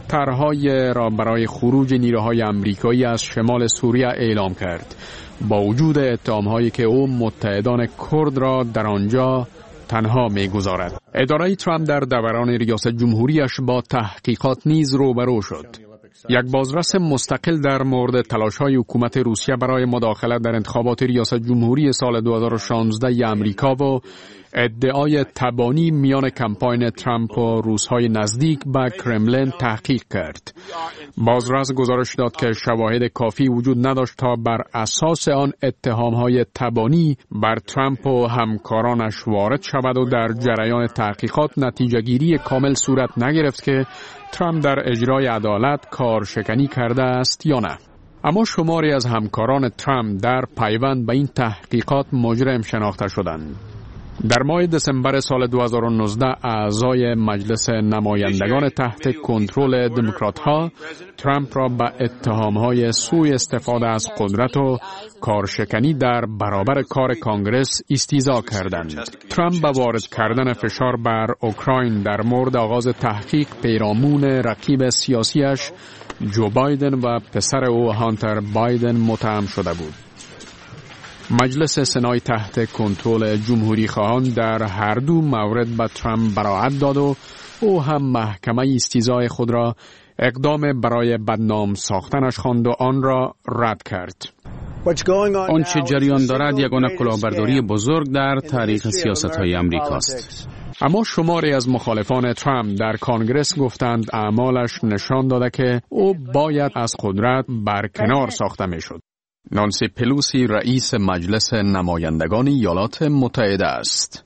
O: طرح‌های را برای خروج نیروهای آمریکایی از شمال سوریه اعلام کرد، با وجود اتهام‌هایی که او متحدان کرد را در آنجا تنها می‌گذارد. اداره ترامپ در دوران ریاست جمهوریش با تحقیقات نیز روبرو شد. یک بازرس مستقل در مورد تلاش‌های حکومت روسیه برای مداخلت در انتخابات ریاست جمهوری سال 2016 امریکا و ادعای تبانی میان کمپاین ترامپ و روس‌های نزدیک به کرملین تحقیق کرد. بازرس گزارش داد که شواهد کافی وجود نداشت تا بر اساس آن اتهام‌های تبانی بر ترامپ و همکارانش وارد شود و در جریان تحقیقات نتیجه‌گیری کامل صورت نگرفت که ترامپ در اجرای عدالت کارشکنی کرده است یا نه. اما شماری از همکاران ترامپ در پیوند به این تحقیقات مجرم شناخته شدند. در ماه دسامبر سال 2019 اعضای مجلس نمایندگان تحت کنترل دموکرات‌ها ترامپ را به اتهام‌های سوء استفاده از قدرت و کارشکنی در برابر کار کانگرس استیضاح کردند. ترامپ با وارد کردن فشار بر اوکراین در مورد آغاز تحقیق پیرامون رقیب سیاسیش جو بایدن و پسر او هانتر بایدن متهم شده بود. مجلس سنای تحت کنترل جمهوری خواهان در هر دو مورد به ترامپ براعت داد و او هم محکمه استیضاح خود را اقدام برای بدنام ساختنش خواند و آن را رد کرد.
B: آنچه جریان دارد یگانه کلاهبرداری بزرگ در تاریخ سیاست‌های امریکاست.
O: اما شماری از مخالفان ترامپ در کانگرس گفتند اعمالش نشان داده که او باید از قدرت برکنار ساخته میشد. نانسی پلوسی رئیس مجلس نمایندگان ایالات متحده است.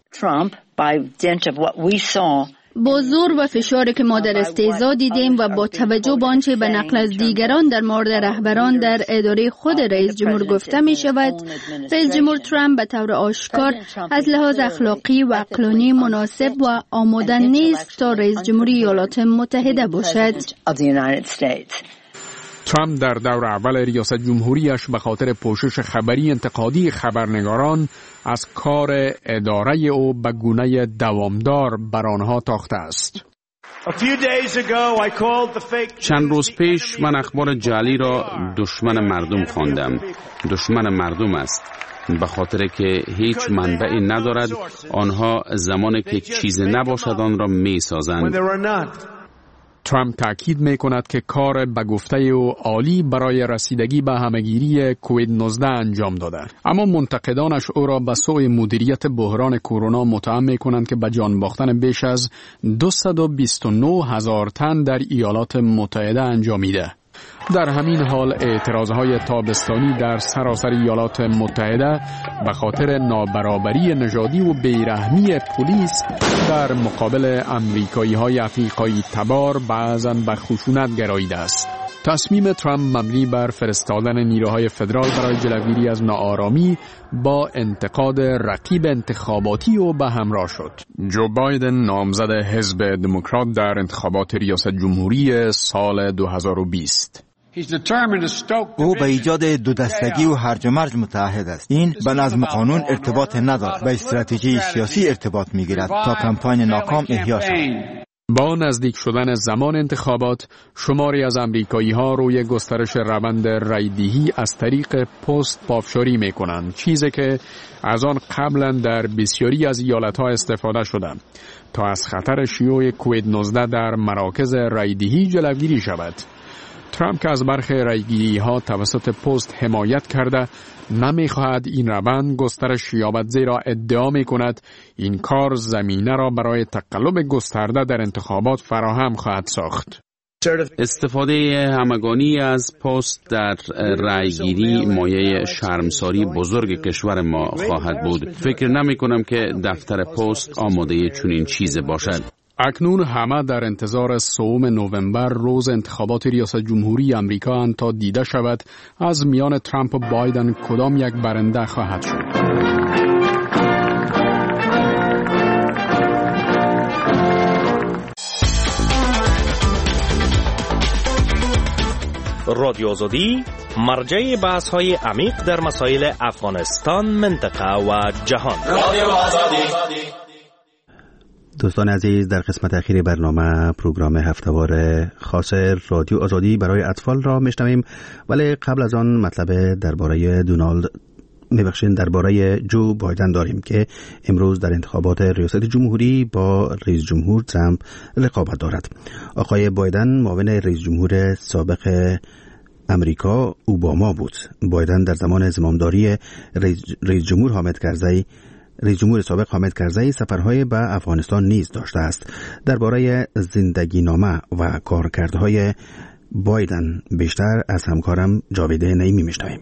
C: با زور و فشاری که ما در استیضاح دیدیم و با توجه به آنچه به نقل از دیگران در مورد رهبران در اداره خود رئیس جمهور گفته می شود، رئیس جمهور ترامپ به طور آشکار از لحاظ اخلاقی و عقلانی مناسب و آماده نیست تا رئیس جمهوری ایالات متحده باشد.
O: ترامپ در دور اول ریاست جمهوریش به خاطر پوشش خبری انتقادی خبرنگاران از کار اداره او به گونه دوامدار بر آنها تاخته است.
B: چند روز پیش من اخبار جعلی را دشمن مردم خواندم. دشمن مردم است، به خاطر که هیچ منبعی ندارد. آنها زمانی که چیز نباشد آن را می سازند.
O: ترامپ تأکید می کند که کار به گفته او عالی برای رسیدگی به همهگیری کووید 19 انجام داده، اما منتقدانش او را به سوء مدیریت بحران کرونا متهم می کنند که به جان باختن بیش از 229,000 تن در ایالات متحده انجامیده. در همین حال اعتراضهای تابستانی در سراسر ایالات متحده به خاطر نابرابری نژادی و بیرحمی پلیس در مقابل امریکایی‌های افریقایی تبار بعضاً به خشونت گراییده است. تصمیم ترامپ مبنی بر فرستادن نیروهای فدرال برای جلوگیری از ناآرامی با انتقاد رقیب انتخاباتی و به همراه شد. جو بایدن نامزد حزب دموکرات در انتخابات ریاست جمهوری سال 2020.
F: او به ایجاد دو دستگی و هرج و مرج متعهد است. این به نظم قانون ارتباط ندارد، به استراتژی سیاسی ارتباط می‌گیرد تا کمپاین ناکام احیا شود.
O: با نزدیک شدن زمان انتخابات، شماری از امریکایی‌ها روی گسترش روند رای‌دهی از طریق پست پافشاری می‌کنند، چیزی که از آن قبلا در بسیاری از ایالت‌ها استفاده شده تا از خطر شیوع کووید 19 در مراکز رای‌دهی جلوگیری شود. ترامپ که از برخی رای‌گیری‌ها توسط پست حمایت کرده، نمی‌خواهد این روند گسترش یابد، زیرا ادعا می‌کند این کار زمینه را برای تقلب گسترده در انتخابات فراهم خواهد ساخت.
B: استفاده همگانی از پست در رأیگیری مایه شرمساری بزرگ کشور ما خواهد بود. فکر نمی‌کنم که دفتر پست آماده چنین چیزی باشد.
O: اکنون همه در انتظار 3 نوامبر روز انتخابات ریاست جمهوری آمریکا اند تا دیده شود از میان ترامپ و بایدن کدام یک برنده خواهد شد.
E: رادیو آزادی مرجع بحث‌های عمیق در مسائل افغانستان، منطقه و جهان. رادیو آزادی.
A: دوستان عزیز، در قسمت اخیر برنامه پروگرام هفته‌وار خاص رادیو آزادی برای اطفال را میشنویم، ولی قبل از آن مطلب درباره جو بایدن داریم که امروز در انتخابات ریاست جمهوری با رئیس جمهور ترامپ رقابت دارد. آقای بایدن معاون رئیس جمهور سابق امریکا اوباما بود. بایدن در زمان زمامداری رئیس جمهور سابق حامد کرزی سفرهای به افغانستان نیز داشته است. درباره زندگی نامه و کارکردهای بایدن بیشتر از همکارم جاوید نعیمی میشنویم.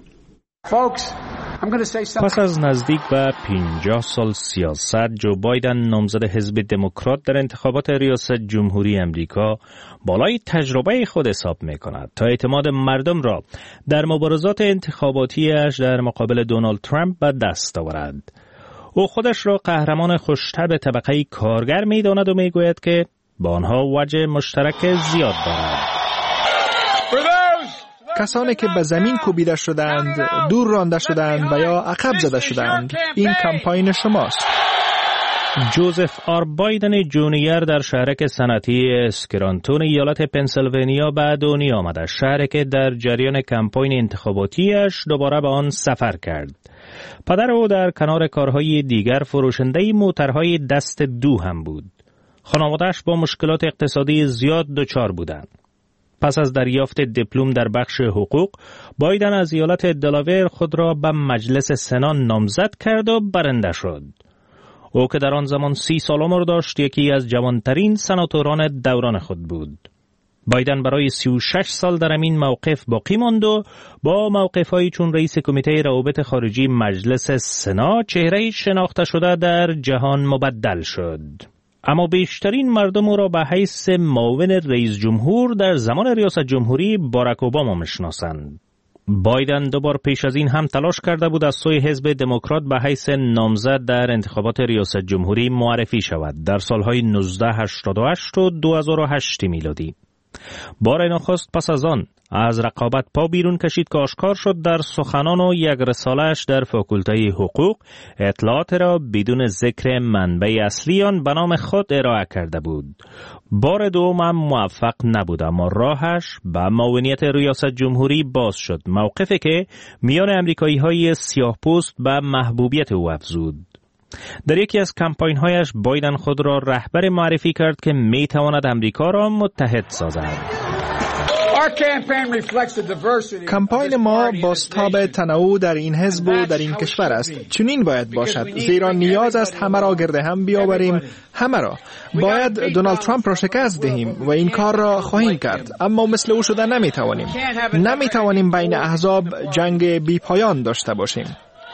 E: پس از نزدیک به 50 سال سیاست، جو بایدن نامزد حزب دموکرات در انتخابات ریاست جمهوری امریکا بالای تجربه خود حساب می کند تا اعتماد مردم را در مبارزات انتخاباتیش در مقابل دونالد ترامپ به دست آورد. او خودش را قهرمان خوش‌طبع طبقه کارگر می داند و می گوید که با آنها وجه مشترک زیاد دارد.
H: کسانی که به زمین کوبیده شدند، دور رانده شدند و یا عقب زده شدند، این کمپاین شماست.
E: جوزف آر بایدن جونیور در شهرک صنعتی اسکرانتون ایالت پنسیلوانیا به دنیا آمد، شهری که در جریان کمپاین انتخاباتیش دوباره به آن سفر کرد. پدر او در کنار کارهای دیگر فروشنده موترهای دست دو هم بود. خانواده‌اش با مشکلات اقتصادی زیاد دچار بودند. پس از دریافت دیپلم در بخش حقوق، بایدن از ایالت دلاویر خود را به مجلس سنا نامزد کرد و برنده شد. او که در آن زمان 30 سال عمر داشت، یکی از جوانترین سناتوران دوران خود بود. بایدن برای 36 سال در این موقف باقی ماند و با موقف‌هایی چون رئیس کمیته روابط خارجی مجلس سنا چهره‌ای شناخته شده در جهان مبدل شد. اما بیشترین مردم او را به حیث معاون رئیس جمهور در زمان ریاست جمهوری باراک اوباما میشناسند. بایدن 2 بار پیش از این هم تلاش کرده بود از سوی حزب دموکرات به حیث نامزد در انتخابات ریاست جمهوری معرفی شود در سالهای 1988 و 2008 میلادی. بار نخست پس از آن از رقابت پا بیرون کشید که آشکار شد در سخنان و یک رساله‌اش در فاکولته حقوق اطلاعات را بدون ذکر منبع اصلی آن به نام خود ارائه کرده بود. بار دوم هم موفق نبود، اما راهش به معاونیت ریاست جمهوری باز شد، موقفی که میان امریکایی‌های سیاه‌پوست به محبوبیت او افزود. در یکی از کمپاین‌هایش بایدن خود را رهبر معرفی کرد که می‌تواند امریکا را متحد سازد.
H: کمپاین ما بازتاب تنوع در این حزب و در این کشور است. چنین باید باشد، زیرا نیاز است همه را گرد هم بیاوریم. همه را باید دونالد ترامپ را شکست دهیم و این کار را خواهیم کرد، اما مثل او شده نمیتوانیم بین احزاب جنگ بی پایان داشته باشیم.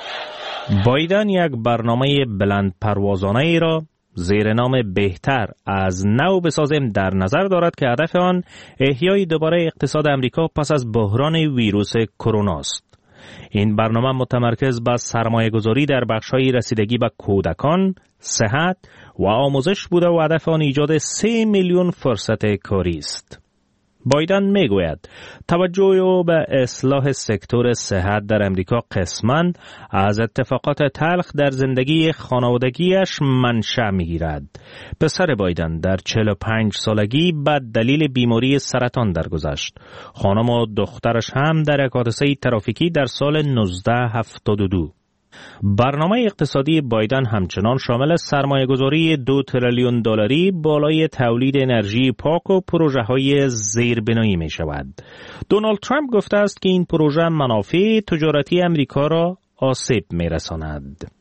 E: بایدن یک برنامه بلند پروازانه ای را زیر نام بهتر از نو بسازیم در نظر دارد که هدف آن احیای دوباره اقتصاد امریکا پس از بحران ویروس کرونا است. این برنامه متمرکز بر سرمایه‌گذاری در بخش‌های رسیدگی به کودکان، صحت و آموزش بوده و هدف آن ایجاد 3 میلیون فرصت کاری است. بایدن میگوید توجه به اصلاح سکتور صحت در امریکا قسماً از اتفاقات تلخ در زندگی خانوادگیش منشأ میگیرد. پسر بایدن در 45 سالگی به دلیل بیماری سرطان درگذشت. خانم و دخترش هم در یک حادثه ترافیکی در سال 1972. برنامه اقتصادی بایدن همچنان شامل سرمایه‌گذاری 2 تریلیون دلاری بالای تولید انرژی پاک و پروژه‌های زیربنایی می شود. دونالد ترامپ گفته است که این پروژه منافع تجارتی امریکا را آسیب می رساند.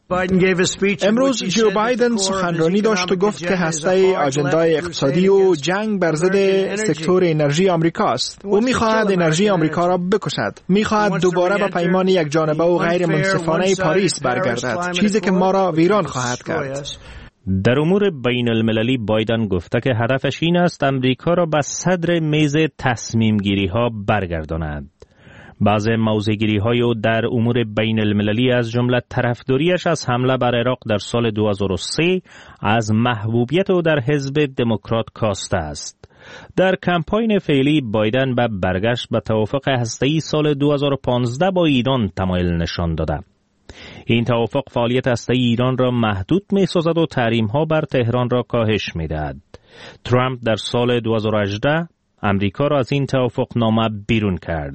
H: امروز جو بایدن سخنرانی داشت و گفت که هسته آجندای اقتصادی و جنگ بر ضد سکتور انرژی آمریکا است. او می‌خواهد انرژی آمریکا را بکشد. می‌خواهد دوباره به پیمان یک جانبه و غیر منصفانه پاریس برگردد، چیزی که ما را ویران خواهد کرد.
E: در امور بین المللی بایدن گفته که هدفش این است امریکا را به صدر میز تصمیم گیری ها برگرداند. بعض موضع‌گیری‌های او در امور بین المللی از جمله طرفداریش از حمله بر عراق در سال 2003 از محبوبیت او در حزب دموکرات کاسته است. در کمپاین فعلی بایدن به برگشت به توافق هسته‌ای سال 2015 با ایران تمایل نشان داده. این توافق فعالیت هسته‌ای ایران را محدود می‌سازد و تحریم‌ها بر تهران را کاهش می‌دهد. ترامپ در سال 2018 امریکا را از این توافق نامه بیرون کرد.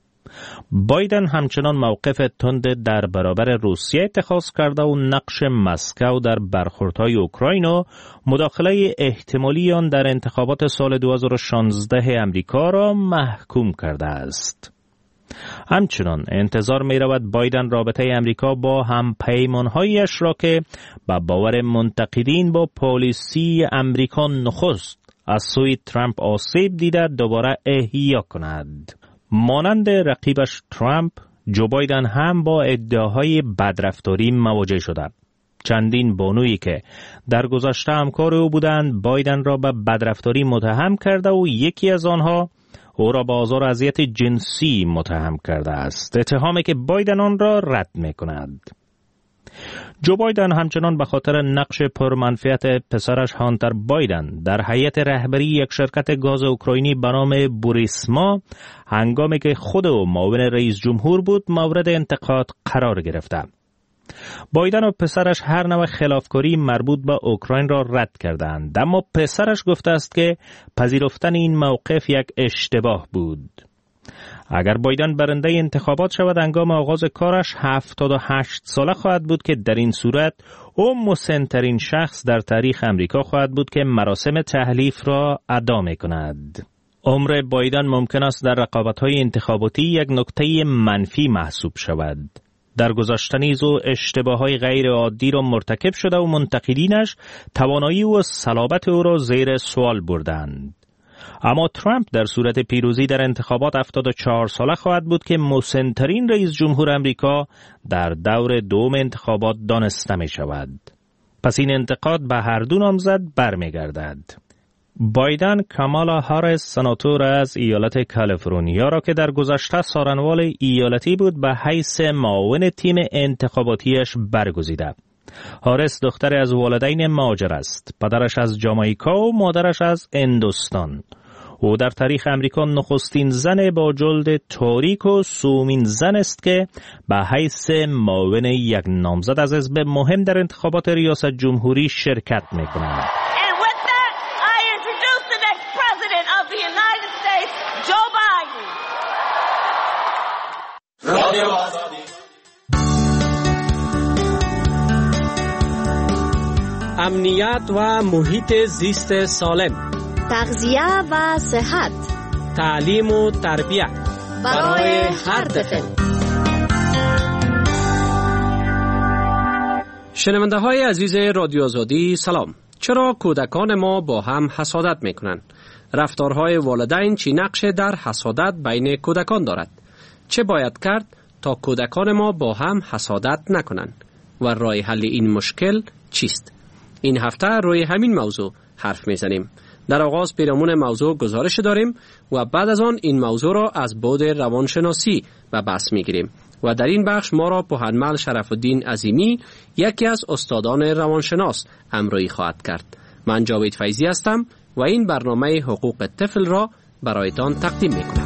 E: بایدن همچنان موقف تند در برابر روسیه اتخاذ کرده و نقش مسکو در برخوردهای اوکراین و مداخله احتمالی آن در انتخابات سال 2016 امریکا را محکوم کرده است. همچنان انتظار می رود بایدن رابطه امریکا با همپیمانهایش را که به باور منتقدین با پالیسی امریکا نخست از سوی ترامپ آسیب دیده دوباره احیا کند. مانند رقیبش ترامپ، جو بایدن هم با ادعاهای بدرفتاری مواجه شده. چندین بانویی که در گذشته همکار او بودند بایدن را به بدرفتاری متهم کرده و یکی از آنها او را به آزار و اذیت جنسی متهم کرده است. اتهامی که بایدن آن را رد می‌کند. جو بایدن همچنان به خاطر نقش پرمنفعت پسرش هانتر بایدن در هیئت رهبری یک شرکت گاز اوکراینی به نام بوریسما هنگامی که خود او معاون رئیس جمهور بود مورد انتقاد قرار گرفته. بایدن و پسرش هر نوع خلافکاری مربوط به اوکراین را رد کردند، اما پسرش گفته است که پذیرفتن این موقف یک اشتباه بود. اگر بایدن برنده انتخابات شود هنگام آغاز کارش 78 ساله خواهد بود که در این صورت او مسن‌ترین شخص در تاریخ امریکا خواهد بود که مراسم تحلیف را ادا می‌کند. عمر بایدن ممکن است در رقابت‌های انتخاباتی یک نکته منفی محسوب شود. در گذشته نیز او اشتباه‌های غیر عادی را مرتکب شده و منتقدینش توانایی و صلابت او را زیر سوال بردند. اما ترامپ در صورت پیروزی در انتخابات 74 ساله خواهد بود که مسن‌ترین رئیس جمهور امریکا در دور دوم انتخابات دانسته می شود. پس این انتقاد به هر دو نامزد برمیگردد. بایدن کامالا هاریس سناتور از ایالت کالیفرنیا را که در گذشته سارنوال ایالتی بود به حیث معاون تیم انتخاباتیش برگزیده. هاریس دختر از والدین مهاجر است. پدرش از جامائیکا و مادرش از هندوستان. او در تاریخ امریکا نخستین زن با جلد تاریک و سومین زن است که به حیث معاون یک نامزد از حزب مهم در انتخابات ریاست جمهوری شرکت می‌کند.
G: امنیت و محیط زیست سالم،
V: تغذیه و صحت،
G: تعلیم و تربیت
C: برای هر طفل.
G: شنونده های عزیز رادیو آزادی سلام. چرا کودکان ما با هم حسادت میکنند؟ رفتارهای والدین چی نقش در حسادت بین کودکان دارد؟ چه باید کرد تا کودکان ما با هم حسادت نکنند؟ و راه حل این مشکل چیست؟ این هفته روی همین موضوع حرف میزنیم. در آغاز پیرامون موضوع گزارش داریم و بعد از آن این موضوع را از بعد روانشناسی و بحث میگیریم. و در این بخش ما را پوهنمل شرف الدین عظیمی، یکی از استادان روانشناس، همراهی خواهد کرد. من جاوید فیضی هستم و این برنامه حقوق طفل را برایتان تقدیم میکنم.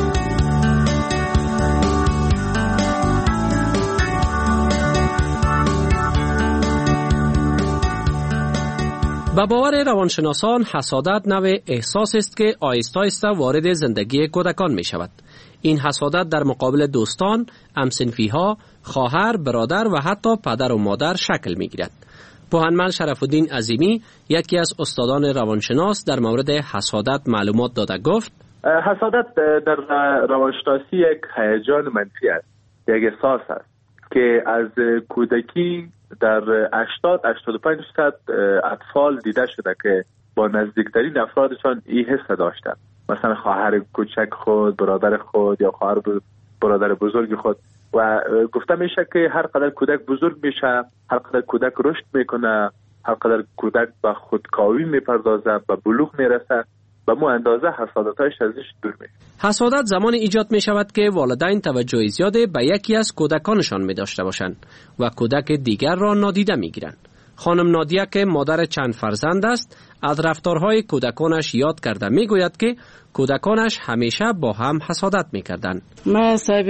G: با باور روانشناسان حسادت نوع احساس است که آهسته آهسته وارد زندگی کودکان می شود. این حسادت در مقابل دوستان، همسنفی‌ها، خواهر، برادر و حتی پدر و مادر شکل می گیرد. پوهنمل شرف الدین عظیمی، یکی از استادان روانشناس، در مورد حسادت معلومات داده گفت:
V: حسادت در روانشناسی یک هیجان منفی است، یک احساس است که از کودکی در 80-85% اطفال دیده شده که با نزدیکترین افرادشان این حس داشتند، مثلا خواهر کوچک خود، برادر خود یا خواهر برادر بزرگ خود. و گفته میشه که هر قدر کودک بزرگ میشه، هر قدر کودک رشد میکنه، هر قدر کودک به خودکاوی میپردازه، به بلوغ میرسه، به مو اندازه حسادتایش ازش دور میشه.
G: حسادت زمان ایجاد می شود که والدین توجه زیاده به یکی از کودکانشان می داشته باشند و کودک دیگر را نادیده می گیرند. خانم نادیه که مادر چند فرزند است، از رفتارهای کودکانش یاد کرده می گوید که کودکانش همیشه با هم حسادت می کردن.
W: من صاحب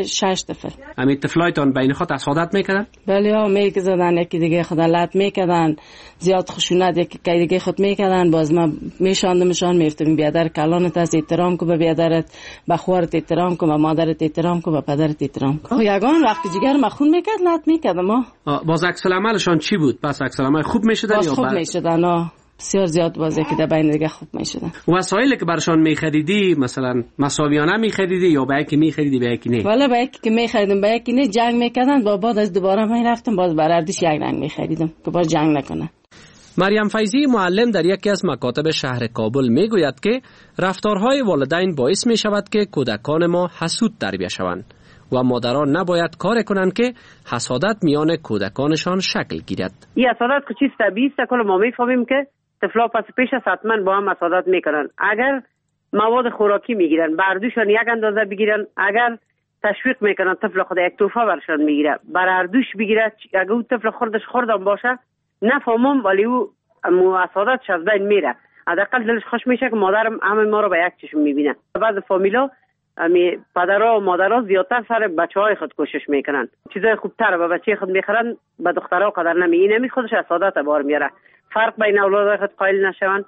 W: 6 طفل.
G: همین طفلایتان بین خود حسادت می کردن؟
W: بله ها، میل زدن یکی دیگه خود لط می کردن، زیاد خشونت یکی دیگه خود می کردن. باز من میشاندمشان، میفتم بیادر کلانت از احترام کو، به بیادرت، به خوارت احترام کو، به مادرت احترام کو، به پدرت احترام کو. یگان وقتی جگر مخون میکرد لط میکردم.
G: باز عکس العملشان چی بود؟ پس عکس العمل خوب میشدن یا
W: خوب میشدن؟ بسیار زیاد بازی که در بین دیگه خوب میشدن.
G: وسایلی که برشان میخریدی مثلا مساویانه میخریدی یا به یکی میخریدی به یکی نه؟
W: والا به یکی که میخریدم به یکی نه، جنگ میکردن. بعد از دوباره میرفتم باز برردش یک رنگ میخریدم که باز جنگ نکنه.
G: مریم فیضی معلم در یکی از مکاتب شهر کابل میگوید که رفتارهای والدین باعث میشود که کودکان ما حسود تربیت شوند و مادران نباید کار کنند که حسادت میان کودکانشان شکل گیرد.
X: این حسادت که چیز طبیعی است، کل ما میفهمیم که طفلا پس پیش از حتما با هم حسادت میکنن. اگر مواد خوراکی میگیرن، بردوشان یک اندازه بگیرن، اگر تشویق میکنن طفل خود یک توفه برشان میگیره، بردوش بگیره، اگر اون طفل خوردش خوردم باشه نفهمم، ولی او حسادتش از بین میره. حداقل دلش خوش میشه که مادرم همه ما رو به یک چشم میبینه. بعض فامیلا پدرها و مادرها زیادتر سر بچهای خود کوشش میکنن، چیزای خوبتر به بچه خود میخرن، به دخترها قدر نمی خودش حسادت بار میاره. فرق بین اولادای خود قائل نشون.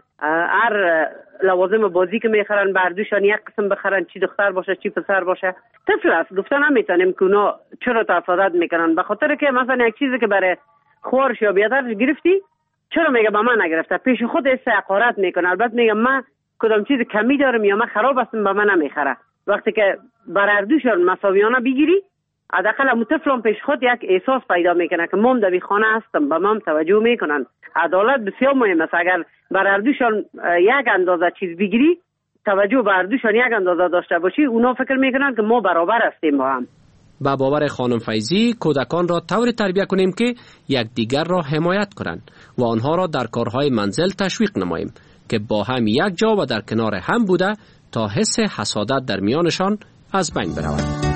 X: هر لوازم بازی که میخرن بردوشان یک قسم بخرن، چی دختر باشه چی پسر باشه. طفل است، گفتن نمیتونیم که اونا چرا حسادت میکنن، به خاطر که مثلا یک چیزی که برای خوارش یا بیادرش گرفتی، چرا میگه به من نگرفته، پیش خود حقارت میکنه. البته میگه من کدام چیز کمی دارم یا من خراب هستم به من نمیخره. وقتی که بردوشان مساویانه بگیری، حداقل هم طفلان پیش خود یک احساس پیدا میکنه که مام در خانه هستم، به من توجه میکنن. عدالت بسیار مهم است. اگر بردوشان یک اندازه چیز بگیری، توجه بردوشان یک اندازه داشته باشی، اونا فکر میکنن که ما برابر هستیم با هم.
G: با باور خانم فیضی، کودکان را طوری تربیت کنیم که یکدیگر را حمایت کنند و آنها را در کارهای منزل تشویق نماییم که با هم یک جا و در کنار هم بوده تا حس حسادت در میانشان از بین برود.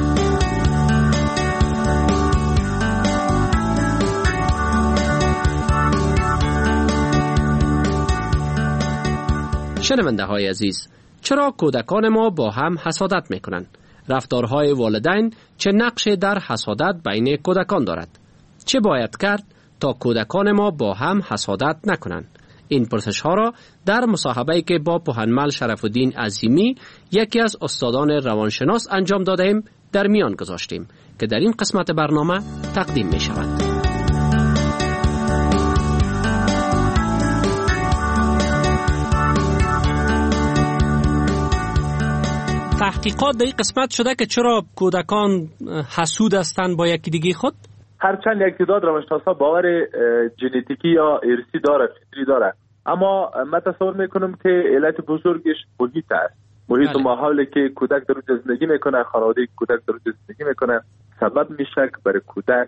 G: شنونده های عزیز، چرا کودکان ما با هم حسادت می کنند؟ رفتارهای والدین چه نقشی در حسادت بین کودکان دارد؟ چه باید کرد تا کودکان ما با هم حسادت نکنند؟ این پرسش ها را در مصاحبه‌ای که با پوهنمل شرف الدین عظیمی، یکی از استادان روانشناس، انجام دادیم در میان گذاشتیم که در این قسمت برنامه تقدیم می شود. تحقیقات در این قسمت شده که چرا کودکان حسود هستند با یکی دیگه خود؟
V: هرچند یک تعداد روانشناسا باور ژنتیکی یا ارثی داره، فطری داره، اما من تصور میکنم که علت بزرگش محیط است. محیط و ماحولی که کودک در اونجا زندگی میکنه، خانواده کودک در اونجا زندگی میکنه، سبب میشه که برای کودک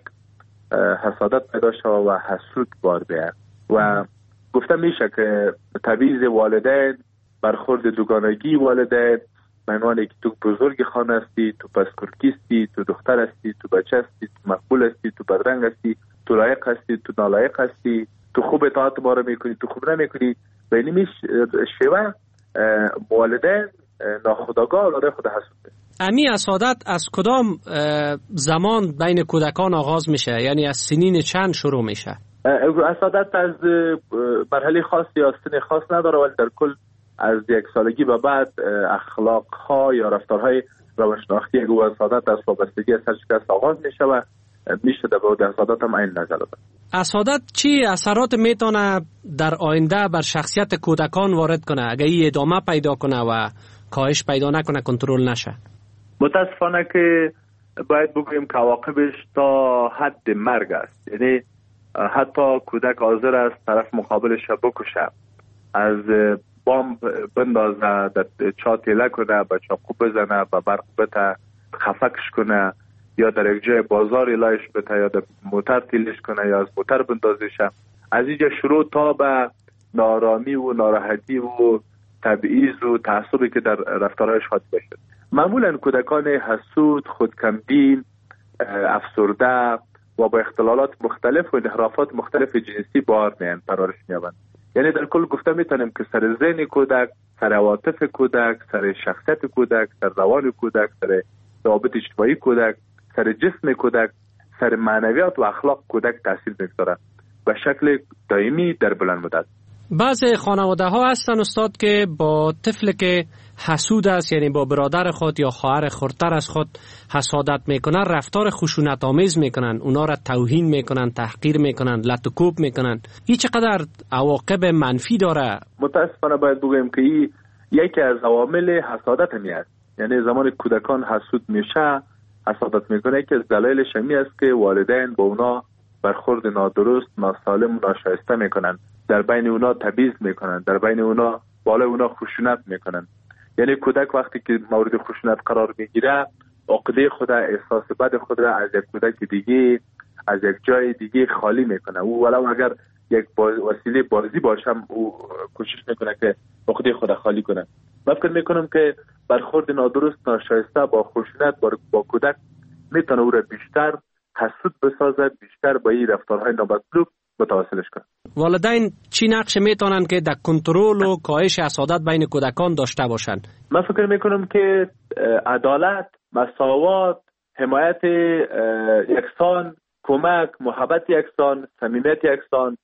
V: حسادت پیدا شود و حسود بار بیاد. و گفته میشه که تبعیض والدین، برخورد دوگانگی والدین، معنی که تو بزرگ خانه هستی، تو پسکرکی هستی، تو دختر هستی، تو بچه هستی، تو مقبول هستی، تو بدرنگ هستی، تو لایق هستی، تو نالایق هستی، تو خوب اطاعت ما رو میکنی، تو خوب نمیکنی، به این شیوه والدین ناخودآگاه الهی خود حسود.
G: امی حسادت از کدام زمان بین کودکان آغاز میشه؟ یعنی از سنین چند شروع میشه؟
V: حسادت از مرحله خاص یا سن خاص نداره، ولی در کل از 1 سالگی به بعد اخلاق ها یا رفتارهای روانشناختی او حسادت از وابستگی سرشکست آغاز میشه و میشه در بعد حسادت هم این نظر داد.
G: حسادت چی اثرات میتونه در آینده بر شخصیت کودکان وارد کنه اگه این ادامه پیدا کنه و کاهش پیدا نکنه، کنترل نشه؟
V: متاسفانه که باید بگوییم که عواقبش تا حد مرگ است. یعنی حتی کودک حاضر است طرف مقابلش بکشه، از بمب بندازه، در چاتیله کنه، به چاقو بزنه، به برق بته، خفکش کنه، یا در یک جای بازار لایش بته، یا در موتر تیلش کنه، یا از موتر بندازیشه. از اینجا شروع تا به نارامی و ناراحتی و تبعیض و تعصبی که در رفتارهایش خاطر بشه. معمولا کودکان حسود، خودکمبین، افسرده و با اختلالات مختلف و انحرافات مختلف جنسی بار میان پرورش میابند. یعنی در کل گفته میتونیم که سر ذهن کودک، سر عواطف کودک، سر شخصیت کودک، سر روان کودک، سر ضوابط اجتماعی کودک، سر جسم کودک، سر معنویات و اخلاق کودک تاثیر میگذاره به شکل دائمی در بلند مدت.
G: بعضی خانواده ها هستن استاد که با طفل که حسود است، یعنی با برادر خود یا خواهر خردتر از خود حسادت میکنن، رفتار خشونت آمیز میکنن، اونا را توهین میکنن، تحقیر میکنن، لط و کوب میکنن. این چقدر عواقب منفی داره؟
V: متاسفانه باید بگویم که این یکی از عوامل حسادت همی است. یعنی زمان کودکان حسود میشه، حسادت میکنه که دلایلش همی است که والدین با اونا برخورد نادرست، ناسالم و ناشایسته میکنن، در بین اونا تبعیض میکنن، در بین اونا بالا اونا خشونت میکنن. یعنی کودک وقتی که مورد خشونت قرار میگیره، عقده خود، احساس بد خود را از یک کودک دیگه، از یک جای دیگه خالی میکنه. او ولو اگر یک وسیله بازی باشم، او کوشش میکنه که عقده خود خالی کنه. من فکر میکنم که برخورد نادرست، ناشایسته با خشونت با کودک میتونه او را بیشتر حسود بسازه، بیشتر با این رفتارهای نامطلوب متواصلش کنه.
G: والدین چی نقش میتونن که در کنترل و کاهش حسادت بین کودکان داشته باشن؟
V: من فکر میکنم که عدالت، مساوات، حمایت یکسان، کمک، محبت یکسان، صمیمیت یکسان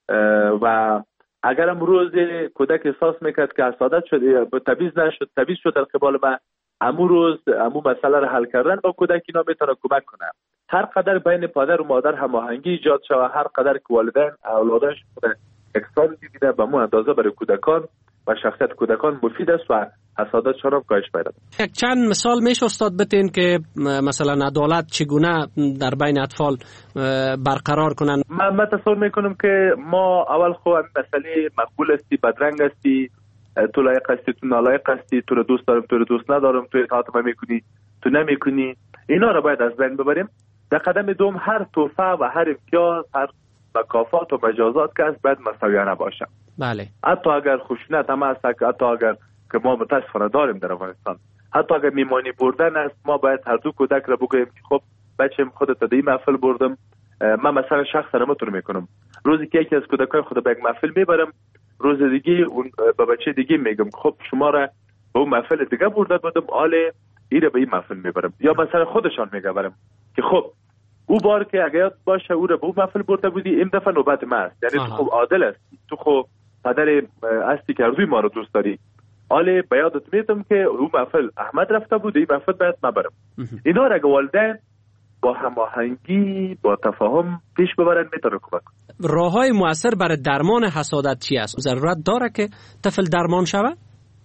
V: و اگر امروز کودک احساس میکرد که حسادت شد، تبعیض شد در قبال من، امو مسئله را حل کردن با کودک اینا میتونه کمک کنه. هر قدر بین پدر و مادر هماهنگی ایجاد شود، هر قدر که والدین اولادش اکسان دیده، به مو اندازه برای کودکان و شخصیت کودکان مفید است و حسادتشان هم کاهش پیدا کنه.
G: یک چند مثال میشه استاد بتین که مثلا عدالت چگونه در بین اطفال برقرار کنن؟
V: من تصور میکنم که ما اول خو مسئله مقبول هستی، بدرنگ هستی، تو لایق هستی، تو نالایق هستی، تو رو دوست دارم، تو رو دوست ندارم، تو اطاعت من میکنی، تو نمیکنی، اینا رو باید از بین ببریم. در قدم دوم هر تحفه و هر امتیاز، هر مکافات و مجازات که است باید مساویانه باشه.
G: بله.
V: حتی اگر خشونت هم هست، حتی اگر که ما متاسفانه داریم در افغانستان، حتی اگر میمانی بردن است، ما باید هر دو کودک را بگوییم که خب بچه‌م خودت در این محفل بردم، من مثلا شخصا نمیتونم میکنم، روزی که یکی از کودکای خود به یک محفل میبرم، روز دیگه اون به بچه دیگه میگم خب شما را به اون محفل دیگه برده بودم، آله ایره به این محفل میبرم. یا مثلا خودشان میگم که خب او بار که اگه یاد باشه او را به اون محفل برده بودی، این دفعه نوبت ما است. یعنی تو خب عادل هستی، تو خب پدر هستی که روی ما رو دوست داری، آله به یادت میتم که اون محفل احمد رفته بود، این محفل باید ما برم. اینا را اگه والدین با هماهنگی، با تفاهم پیش ببرن میتونه کمک کنه.
G: راههای مؤثر برای درمان حسادت چی است؟ ضرورت داره که طفل درمان شود؟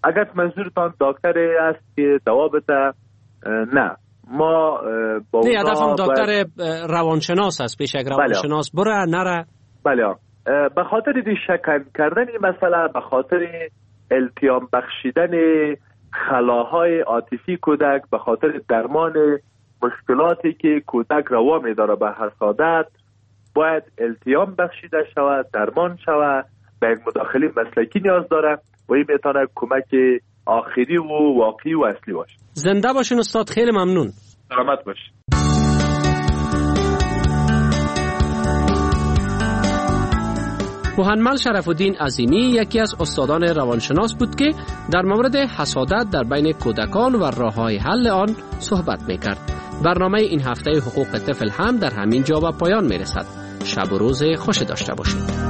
V: اگر منظورتان دکتر است که دوا بده، نه، ما با
G: نه، هدفم دکتر روانشناس است. پیش یک روانشناس بره نره.
V: بله، به خاطر شکن کردن این مسئله، به خاطر التیام بخشیدن خلاهای عاطفی کودک، به خاطر درمان مشکلاتی که کودک روا می داره به حسادت، باید التیام بخشیده شود، درمان شود، به یک مداخله مسلکی نیاز داره و این میتونه کمک آخری و واقعی و اصلی باشه.
G: زنده باشین استاد، خیلی ممنون.
V: سلامت باشین.
G: محمد شرف الدین عظیمی یکی از استادان روانشناس بود که در مورد حسادت در بین کودکان و راه‌های حل آن صحبت می‌کرد. برنامه این هفته حقوق طفل هم در همین جا به پایان می‌رسد. شب و روز خوش داشته باشید.